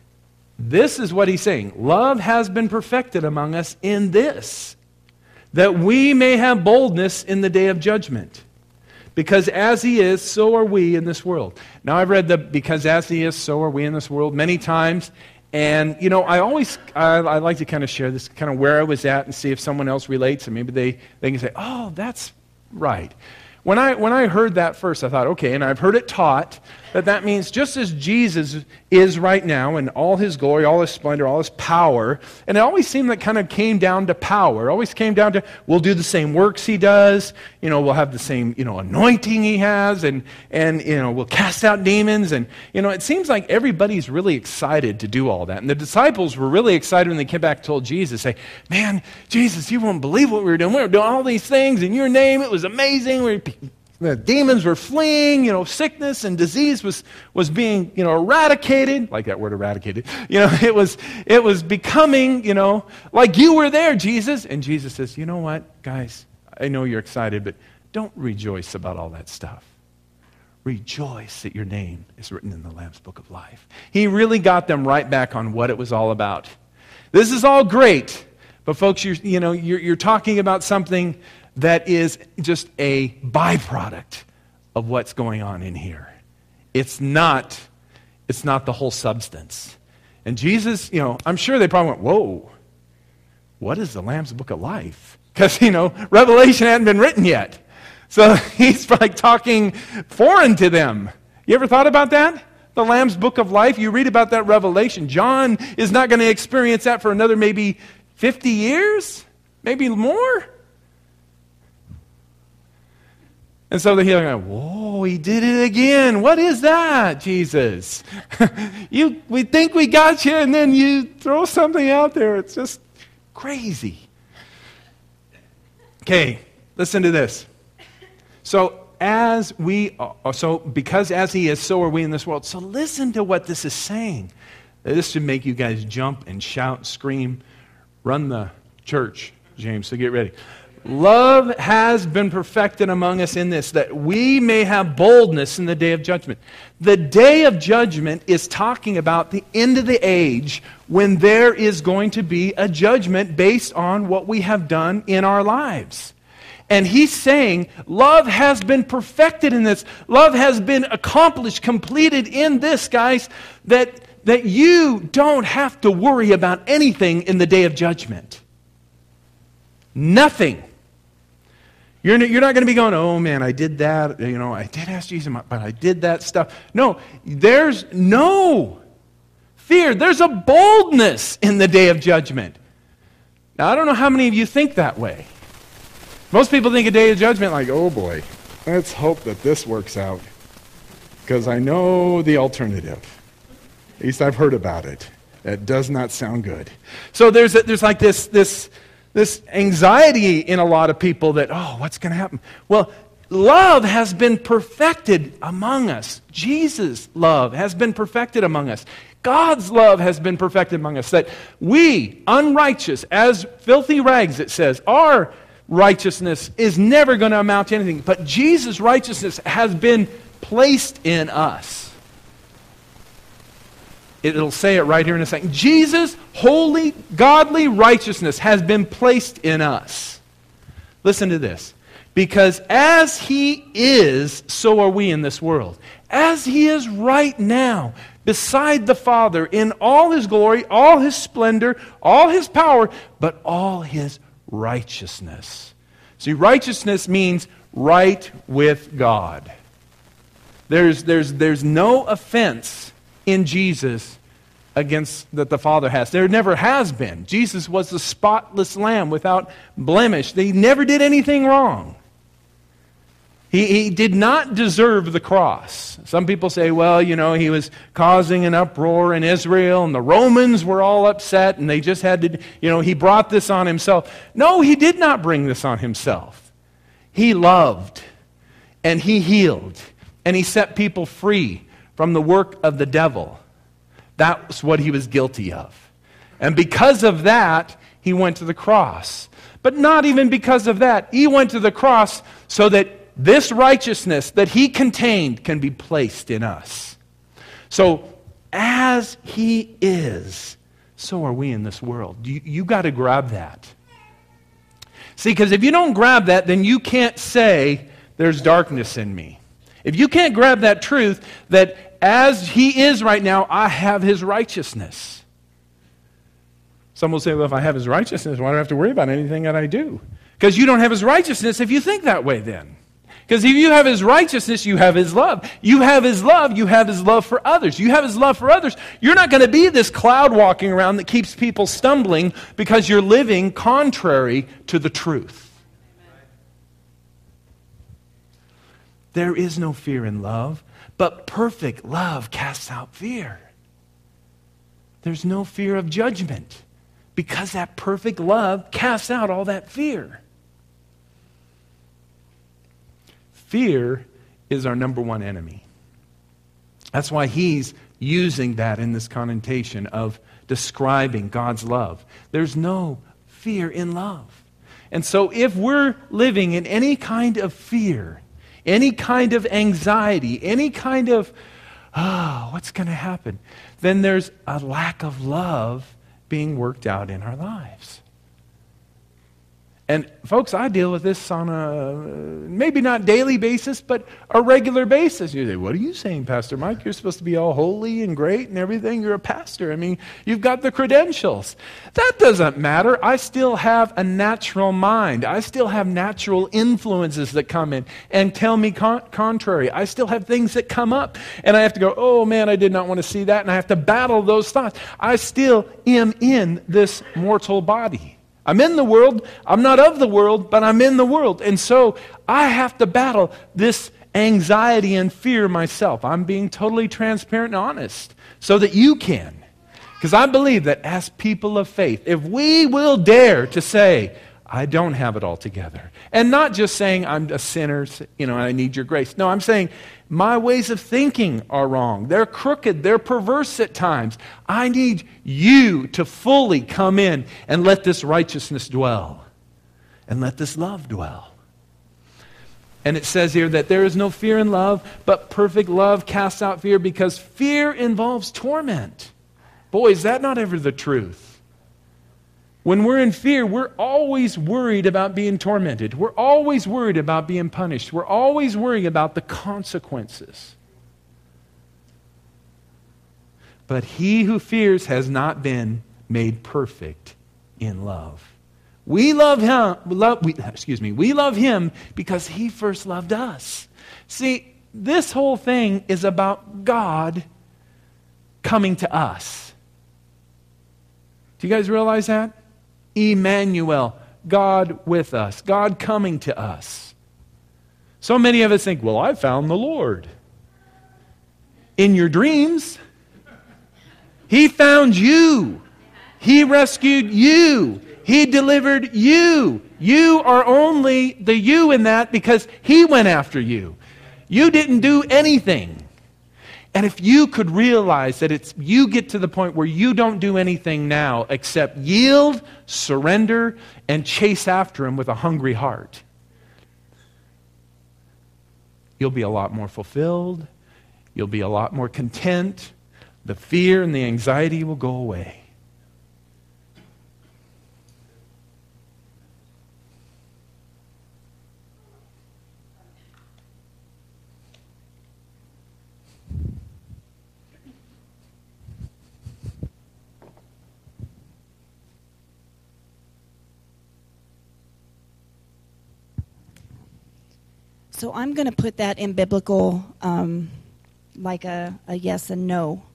this is what he's saying. Love has been perfected among us in this, that we may have boldness in the day of judgment. Because as He is, so are we in this world. Now, I've read the because as He is, so are we in this world many times. And, I like to kind of share this, kind of where I was at and see if someone else relates. And maybe they can say, oh, that's right. When I heard that first, I thought, okay, and I've heard it taught that means just as Jesus is right now in all His glory, all His splendor, all His power, and it always seemed like kind of came down to power. It always came down to, we'll do the same works He does, we'll have the same, anointing He has, and we'll cast out demons, and, it seems like everybody's really excited to do all that. And the disciples were really excited when they came back and told Jesus, say, man, Jesus, you won't believe what we were doing. We were doing all these things in your name. It was amazing. The demons were fleeing, sickness and disease was being, eradicated. Like that word, eradicated. It was becoming, like you were there, Jesus. And Jesus says, you know what, guys, I know you're excited, but don't rejoice about all that stuff. Rejoice that your name is written in the Lamb's Book of Life. He really got them right back on what it was all about. This is all great, but folks, you're talking about something that is just a byproduct of what's going on in here. It's not the whole substance. And Jesus, I'm sure they probably went, whoa, what is the Lamb's Book of Life? Because, Revelation hadn't been written yet. So he's like talking foreign to them. You ever thought about that? The Lamb's Book of Life, you read about that Revelation. John is not going to experience that for another maybe 50 years, maybe more. And so they're like, whoa, he did it again. What is that, Jesus? We think we got you, and then you throw something out there. It's just crazy. Okay, listen to this. Because as he is, so are we in this world. So listen to what this is saying. This should make you guys jump and shout, scream, run the church, James, so get ready. Love has been perfected among us in this, that we may have boldness in the day of judgment. The day of judgment is talking about the end of the age when there is going to be a judgment based on what we have done in our lives. And he's saying, love has been perfected in this. Love has been accomplished, completed in this, guys, that you don't have to worry about anything in the day of judgment. Nothing. You're not going to be going, oh man, I did that. I did ask Jesus, but I did that stuff. No, there's no fear. There's a boldness in the day of judgment. Now, I don't know how many of you think that way. Most people think a day of judgment like, oh boy, let's hope that this works out. Because I know the alternative. At least I've heard about it. That does not sound good. So there's like this anxiety in a lot of people that, oh, what's going to happen? Well, love has been perfected among us. Jesus' love has been perfected among us. God's love has been perfected among us. That we, unrighteous, as filthy rags, it says, our righteousness is never going to amount to anything. But Jesus' righteousness has been placed in us. It'll say it right here in a second. Jesus' holy, godly righteousness has been placed in us. Listen to this. Because as he is, so are we in this world. As he is right now, beside the Father, in all his glory, all his splendor, all his power, but all his righteousness. See, righteousness means right with God. There's no offense in Jesus against that the Father has. There never has been. Jesus was the spotless lamb without blemish. He never did anything wrong. He did not deserve the cross. Some people say, well, he was causing an uproar in Israel and the Romans were all upset and they just had to, he brought this on himself. No, he did not bring this on himself. He loved and he healed and he set people free from the work of the devil. That's what he was guilty of. And because of that, he went to the cross. But not even because of that. He went to the cross so that this righteousness that he contained can be placed in us. So, as he is, so are we in this world. You got to grab that. See, because if you don't grab that, then you can't say, there's darkness in me. If you can't grab that truth, that as he is right now, I have his righteousness. Some will say, well, if I have his righteousness, why do I have to worry about anything that I do? Because you don't have his righteousness if you think that way then. Because if you have his righteousness, you have his love. You have his love, you have his love for others. You have his love for others. You're not going to be this cloud walking around that keeps people stumbling because you're living contrary to the truth. There is no fear in love, but perfect love casts out fear. There's no fear of judgment because that perfect love casts out all that fear. Fear is our number one enemy. That's why he's using that in this connotation of describing God's love. There's no fear in love. And so if we're living in any kind of fear, any kind of anxiety, any kind of, what's going to happen? Then there's a lack of love being worked out in our lives. And folks, I deal with this on a, maybe not daily basis, but a regular basis. You say, what are you saying, Pastor Mike? You're supposed to be all holy and great and everything. You're a pastor. I mean, you've got the credentials. That doesn't matter. I still have a natural mind. I still have natural influences that come in and tell me contrary. I still have things that come up, and I have to go, oh man, I did not want to see that, and I have to battle those thoughts. I still am in this mortal body. I'm in the world. I'm not of the world, but I'm in the world. And so I have to battle this anxiety and fear myself. I'm being totally transparent and honest so that you can. Because I believe that as people of faith, if we will dare to say, I don't have it all together. And not just saying I'm a sinner, I need your grace. No, I'm saying my ways of thinking are wrong. They're crooked. They're perverse at times. I need you to fully come in and let this righteousness dwell. And let this love dwell. And it says here that there is no fear in love, but perfect love casts out fear, because fear involves torment. Boy, is that not ever the truth. When we're in fear, we're always worried about being tormented. We're always worried about being punished. We're always worried about the consequences. But he who fears has not been made perfect in love. We love him because he first loved us. See, this whole thing is about God coming to us. Do you guys realize that? Emmanuel, God with us, God coming to us. So many of us think, well, I found the Lord. In your dreams, He found you. He rescued you. He delivered you. You are only the you in that because He went after you. You didn't do anything. And if you could realize that you get to the point where you don't do anything now except yield, surrender, and chase after Him with a hungry heart, you'll be a lot more fulfilled. You'll be a lot more content. The fear and the anxiety will go away. So I'm going to put that in biblical, like a yes and no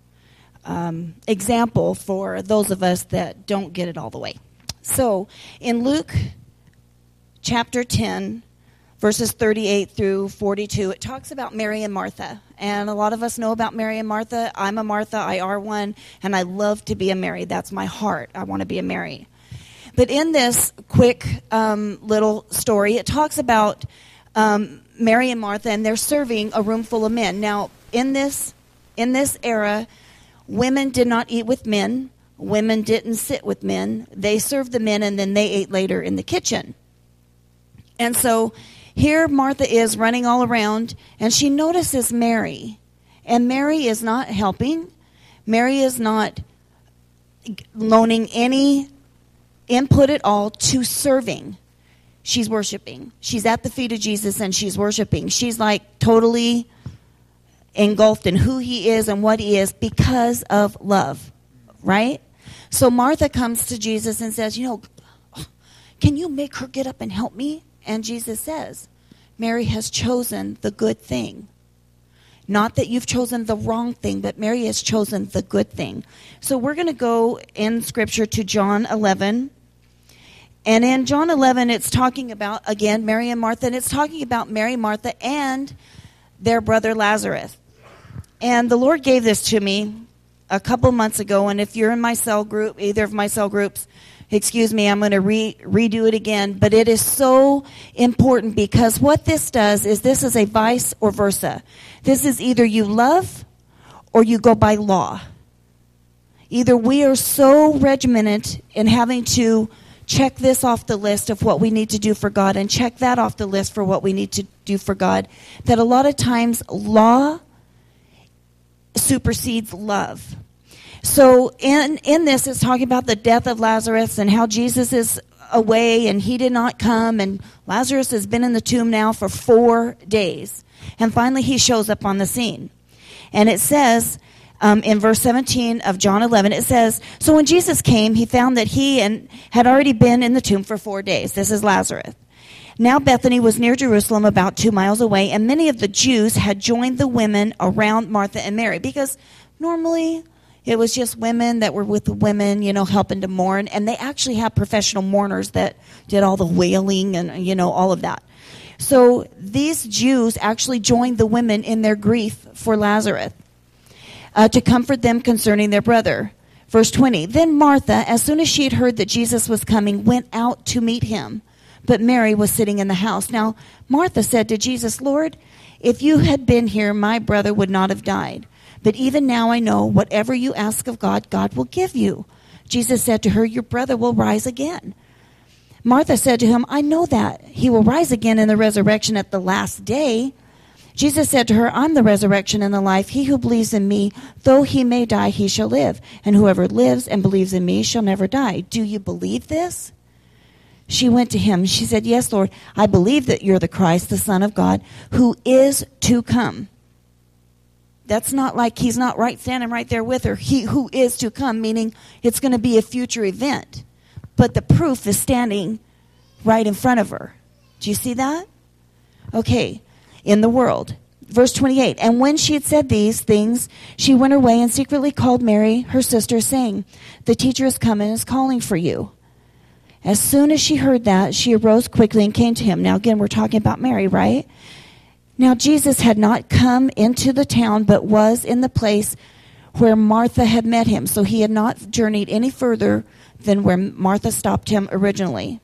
example for those of us that don't get it all the way. So in Luke chapter 10, verses 38 through 42, it talks about Mary and Martha. And a lot of us know about Mary and Martha. I'm a Martha, I are one, and I love to be a Mary. That's my heart. I want to be a Mary. But in this quick little story, it talks about Mary and Martha, and they're serving a room full of men. Now, in this era, women did not eat with men. Women didn't sit with men. They served the men, and then they ate later in the kitchen. And so here Martha is running all around, and she notices Mary. And Mary is not helping. Mary is not loaning any input at all to serving. She's worshiping. She's at the feet of Jesus and she's worshiping. She's like totally engulfed in who He is and what He is because of love, right? So Martha comes to Jesus and says, can you make her get up and help me? And Jesus says, Mary has chosen the good thing. Not that you've chosen the wrong thing, but Mary has chosen the good thing. So we're going to go in Scripture to John 11. And in John 11, it's talking about, again, Mary and Martha, and it's talking about Mary, Martha, and their brother Lazarus. And the Lord gave this to me a couple months ago, and if you're in my cell group, either of my cell groups, excuse me, I'm going to redo it again. But it is so important because what this does is this is a vice or versa. This is either you love or you go by law. Either we are so regimented in having to check this off the list of what we need to do for God and check that off the list for what we need to do for God, that a lot of times law supersedes love. So in this, it's talking about the death of Lazarus and how Jesus is away and he did not come, and Lazarus has been in the tomb now for 4 days. And finally he shows up on the scene. And it says in verse 17 of John 11, it says, so when Jesus came, he found that he had already been in the tomb for 4 days. This is Lazarus. Now Bethany was near Jerusalem, about 2 miles away, and many of the Jews had joined the women around Martha and Mary, because normally it was just women that were with the women, helping to mourn, and they actually had professional mourners that did all the wailing and, all of that. So these Jews actually joined the women in their grief for Lazarus to comfort them concerning their brother. Verse 20, then Martha, as soon as she had heard that Jesus was coming, went out to meet him. But Mary was sitting in the house. Now, Martha said to Jesus, Lord, if you had been here, my brother would not have died. But even now I know whatever you ask of God, God will give you. Jesus said to her, your brother will rise again. Martha said to him, I know that. He will rise again in the resurrection at the last day. Jesus said to her, I'm the resurrection and the life. He who believes in me, though he may die, he shall live. And whoever lives and believes in me shall never die. Do you believe this? She went to him. She said, yes, Lord, I believe that you're the Christ, the Son of God, who is to come. That's not like he's not standing right there with her. He who is to come, meaning it's going to be a future event. But the proof is standing right in front of her. Do you see that? Okay, in the world. Verse 28, and when she had said these things, she went away and secretly called Mary, her sister, saying, the teacher is come and is calling for you. As soon as she heard that, she arose quickly and came to him. Now again, we're talking about Mary, right? Now Jesus had not come into the town, but was in the place where Martha had met him. So he had not journeyed any further than where Martha stopped him originally.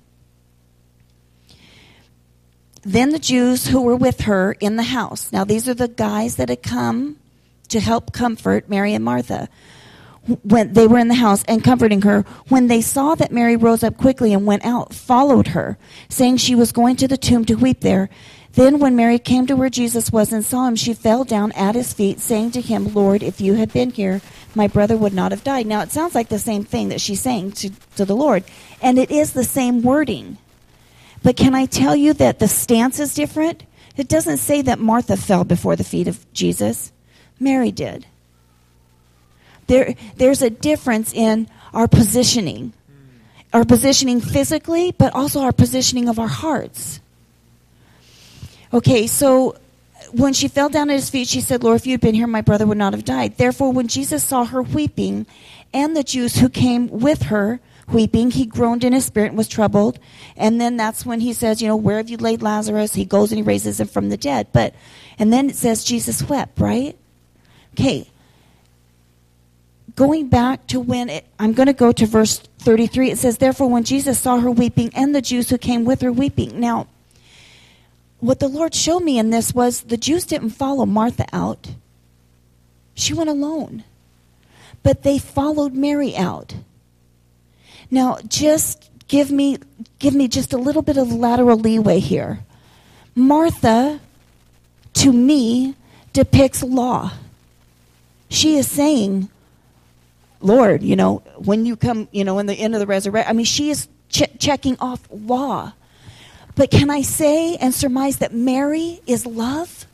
Then the Jews who were with her in the house. Now these are the guys that had come to help comfort Mary and Martha. When they were in the house and comforting her, when they saw that Mary rose up quickly and went out, followed her, saying she was going to the tomb to weep there. Then when Mary came to where Jesus was and saw him, she fell down at his feet, saying to him, Lord, if you had been here, my brother would not have died. Now it sounds like the same thing that she's saying to the Lord, and it is the same wording. But can I tell you that the stance is different? It doesn't say that Martha fell before the feet of Jesus. Mary did. There's a difference in our positioning physically, but also our positioning of our hearts. Okay, so when she fell down at his feet, she said, Lord, if you had been here, my brother would not have died. Therefore, when Jesus saw her weeping, and the Jews who came with her weeping, he groaned in his spirit and was troubled. And then that's when he says, where have you laid Lazarus? He goes and he raises him from the dead. And then it says Jesus wept, right? Okay. Going back to I'm going to go to verse 33. It says, therefore, when Jesus saw her weeping and the Jews who came with her weeping. Now, what the Lord showed me in this was the Jews didn't follow Martha out. She went alone. But they followed Mary out. Now, just give me just a little bit of lateral leeway here. Martha, to me, depicts law. She is saying, Lord, when you come, in the end of the resurrection, she is checking off law. But can I say and surmise that Mary is love?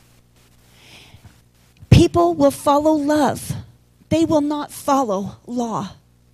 People will follow love. They will not follow law.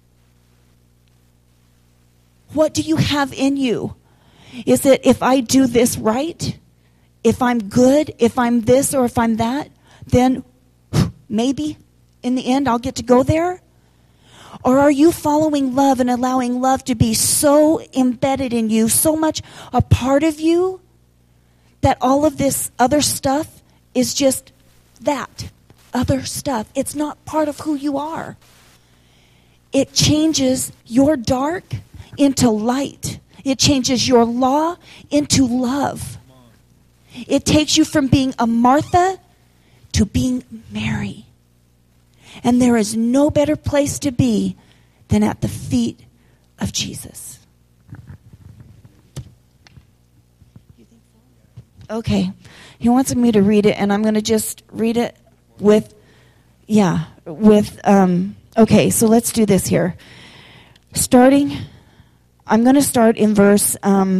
What do you have in you? Is it if I do this right, if I'm good, if I'm this or if I'm that, then maybe in the end I'll get to go there? Or are you following love and allowing love to be so embedded in you, so much a part of you, that all of this other stuff is just that, other stuff? It's not part of who you are. It changes your dark into light. It changes your law into love. It takes you from being a Martha to being Mary. And there is no better place to be than at the feet of Jesus. Okay. He wants me to read it, and I'm going to just read it okay, so let's do this here. Starting I'm going to start in verse...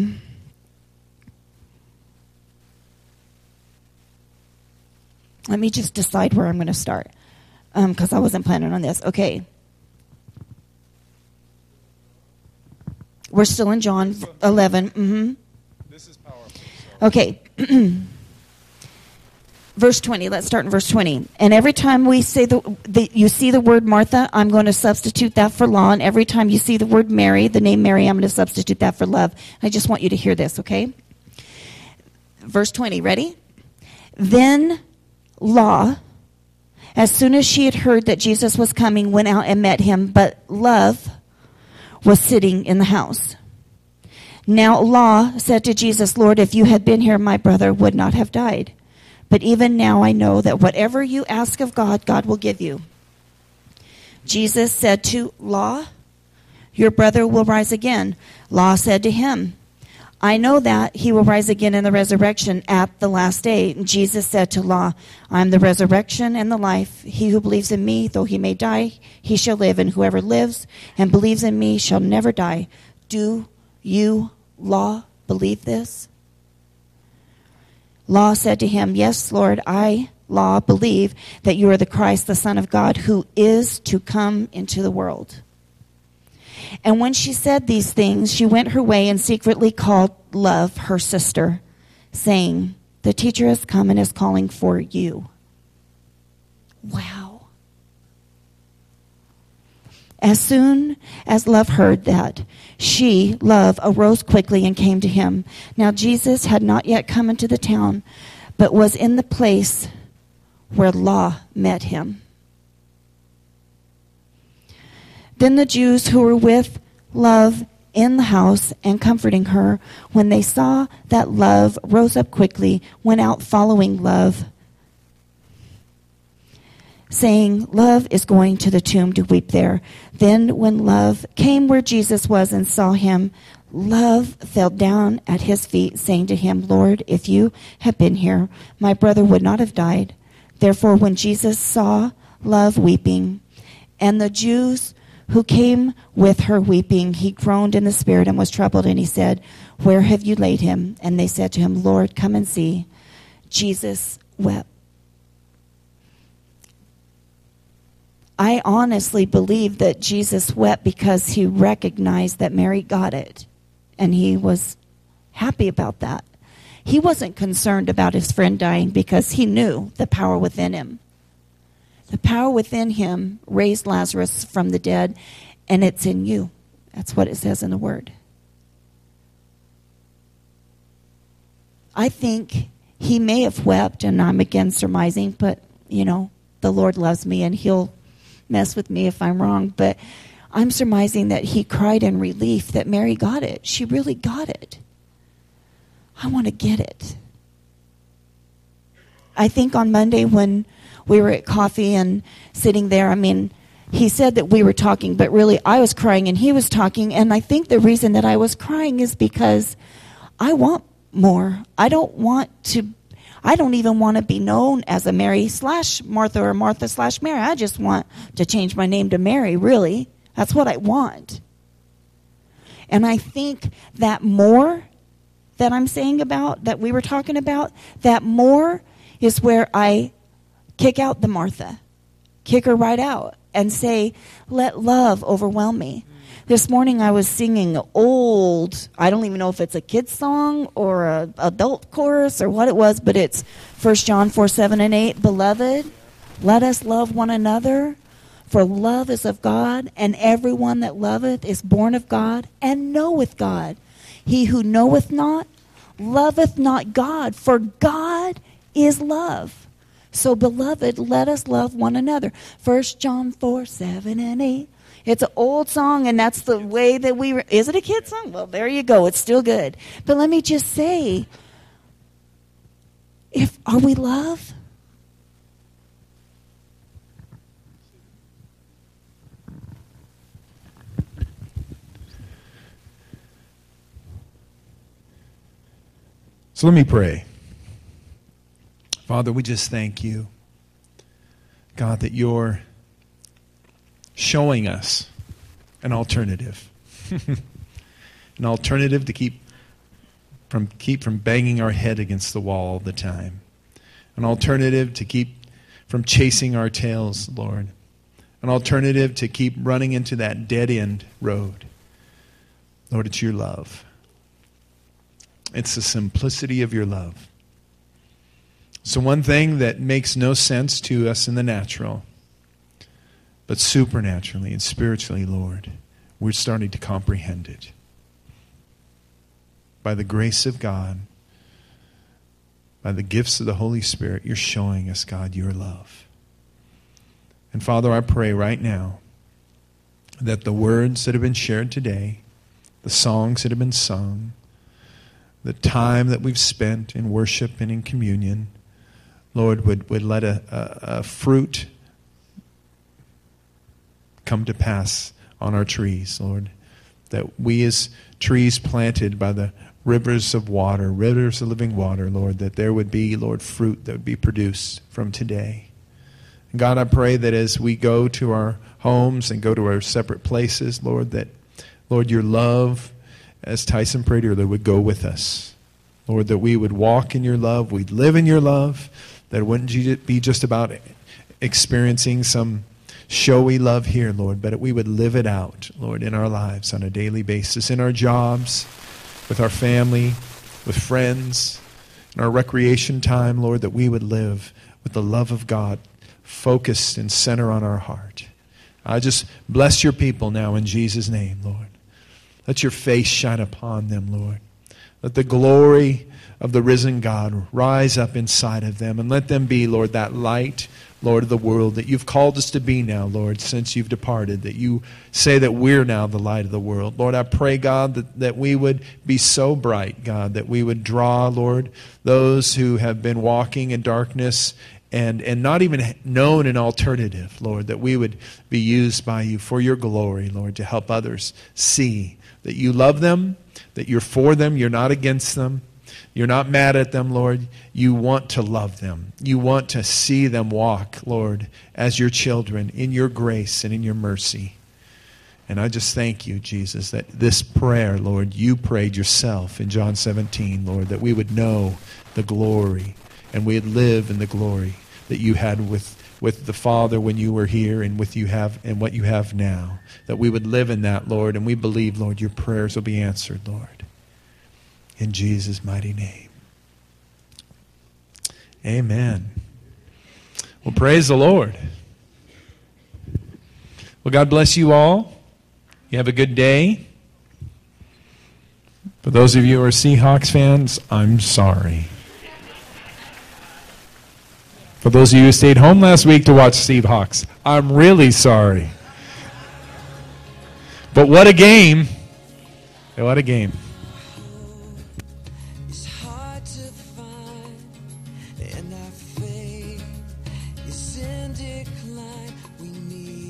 let me just decide where I'm going to start, because I wasn't planning on this. Okay. We're still in John 11. Mm-hmm. This is powerful. Okay. Verse 20. Let's start in verse 20. And every time we say you see the word Martha, I'm going to substitute that for law. And every time you see the word Mary, the name Mary, I'm going to substitute that for love. I just want you to hear this, okay? Verse 20. Ready? Then Law, as soon as she had heard that Jesus was coming, went out and met him, but Love was sitting in the house. Now Law said to Jesus, Lord, if you had been here, my brother would not have died. But even now I know that whatever you ask of God, God will give you. Jesus said to Law, your brother will rise again. Law said to him, I know that he will rise again in the resurrection at the last day. And Jesus said to Law, I am the resurrection and the life. He who believes in me, though he may die, he shall live. And whoever lives and believes in me shall never die. Do you, Law, believe this? Law said to him, yes, Lord, I, Law, believe that you are the Christ, the Son of God, who is to come into the world. And when she said these things, she went her way and secretly called Love, her sister, saying, the teacher has come and is calling for you. Wow. As soon as Love heard that, she, Love, arose quickly and came to him. Now Jesus had not yet come into the town, but was in the place where Law met him. Then the Jews who were with Love in the house and comforting her, when they saw that Love rose up quickly, went out following Love, saying, Love is going to the tomb to weep there. Then when Love came where Jesus was and saw him, Love fell down at his feet, saying to him, Lord, if you had been here, my brother would not have died. Therefore, when Jesus saw Love weeping, and the Jews who came with her weeping, he groaned in the spirit and was troubled, and he said, where have you laid him? And they said to him, Lord, come and see. Jesus wept. I honestly believe that Jesus wept because he recognized that Mary got it, and he was happy about that. He wasn't concerned about his friend dying because he knew the power within him. The power within him raised Lazarus from the dead, and it's in you. That's what it says in the Word. I think he may have wept, and I'm again surmising, but, the Lord loves me, and he'll mess with me if I'm wrong, but I'm surmising that he cried in relief that Mary got it. She really got it. I want to get it. I think on Monday when we were at coffee and sitting there, he said that we were talking, but really I was crying and he was talking, and I think the reason that I was crying is because I want more. I don't even want to be known as a Mary/Martha or Martha/Mary. I just want to change my name to Mary, really. That's what I want. And I think that more that I'm saying about, that we were talking about, that more is where I kick out the Martha. Kick her right out and say, let love overwhelm me. This morning I was singing old, I don't even know if it's a kid's song or an adult chorus or what it was, but it's 1 John 4:7-8. Beloved, let us love one another, for love is of God, and everyone that loveth is born of God and knoweth God. He who knoweth not, loveth not God, for God is love. So, beloved, let us love one another. 1 John 4:7-8. It's an old song, and that's the way that is it a kid's song? Well, there you go. It's still good. But let me just say, are we love? So let me pray. Father, we just thank you, God, that you're showing us an alternative. An alternative to keep from banging our head against the wall all the time. An alternative to keep from chasing our tails, Lord. An alternative to keep running into that dead-end road. Lord, it's your love. It's the simplicity of your love. So one thing that makes no sense to us in the natural, but supernaturally and spiritually, Lord, we're starting to comprehend it. By the grace of God, by the gifts of the Holy Spirit, you're showing us, God, your love. And Father, I pray right now that the words that have been shared today, the songs that have been sung, the time that we've spent in worship and in communion, Lord, would let a fruit come to pass on our trees, Lord. That we as trees planted by the rivers of water, rivers of living water, Lord, that there would be, Lord, fruit that would be produced from today. And God, I pray that as we go to our homes and go to our separate places, Lord, that, Lord, your love, as Tyson prayed earlier, would go with us. Lord, that we would walk in your love, we'd live in your love, that it wouldn't be just about experiencing some showy love here, Lord, but we would live it out, Lord, in our lives on a daily basis, in our jobs, with our family, with friends, in our recreation time, Lord, that we would live with the love of God focused and center on our heart. I just bless your people now in Jesus' name, Lord. Let your face shine upon them, Lord. Let the glory of the risen God rise up inside of them, and let them be, Lord, that light, Lord, of the world that you've called us to be now, Lord, since you've departed, that you say that we're now the light of the world. Lord, I pray, God, that we would be so bright, God, that we would draw, Lord, those who have been walking in darkness and not even known an alternative, Lord, that we would be used by you for your glory, Lord, to help others see that you love them, that you're for them, you're not against them. You're not mad at them, Lord. You want to love them. You want to see them walk, Lord, as your children in your grace and in your mercy. And I just thank you, Jesus, that this prayer, Lord, you prayed yourself in John 17, Lord, that we would know the glory and we'd live in the glory that you had with the Father when you were here and what you have now. That we would live in that, Lord, and we believe, Lord, your prayers will be answered, Lord. In Jesus' mighty name. Amen. Well, praise the Lord. Well, God bless you all. You have a good day. For those of you who are Seahawks fans, I'm sorry. For those of you who stayed home last week to watch Seahawks, I'm really sorry. But what a game. What a game.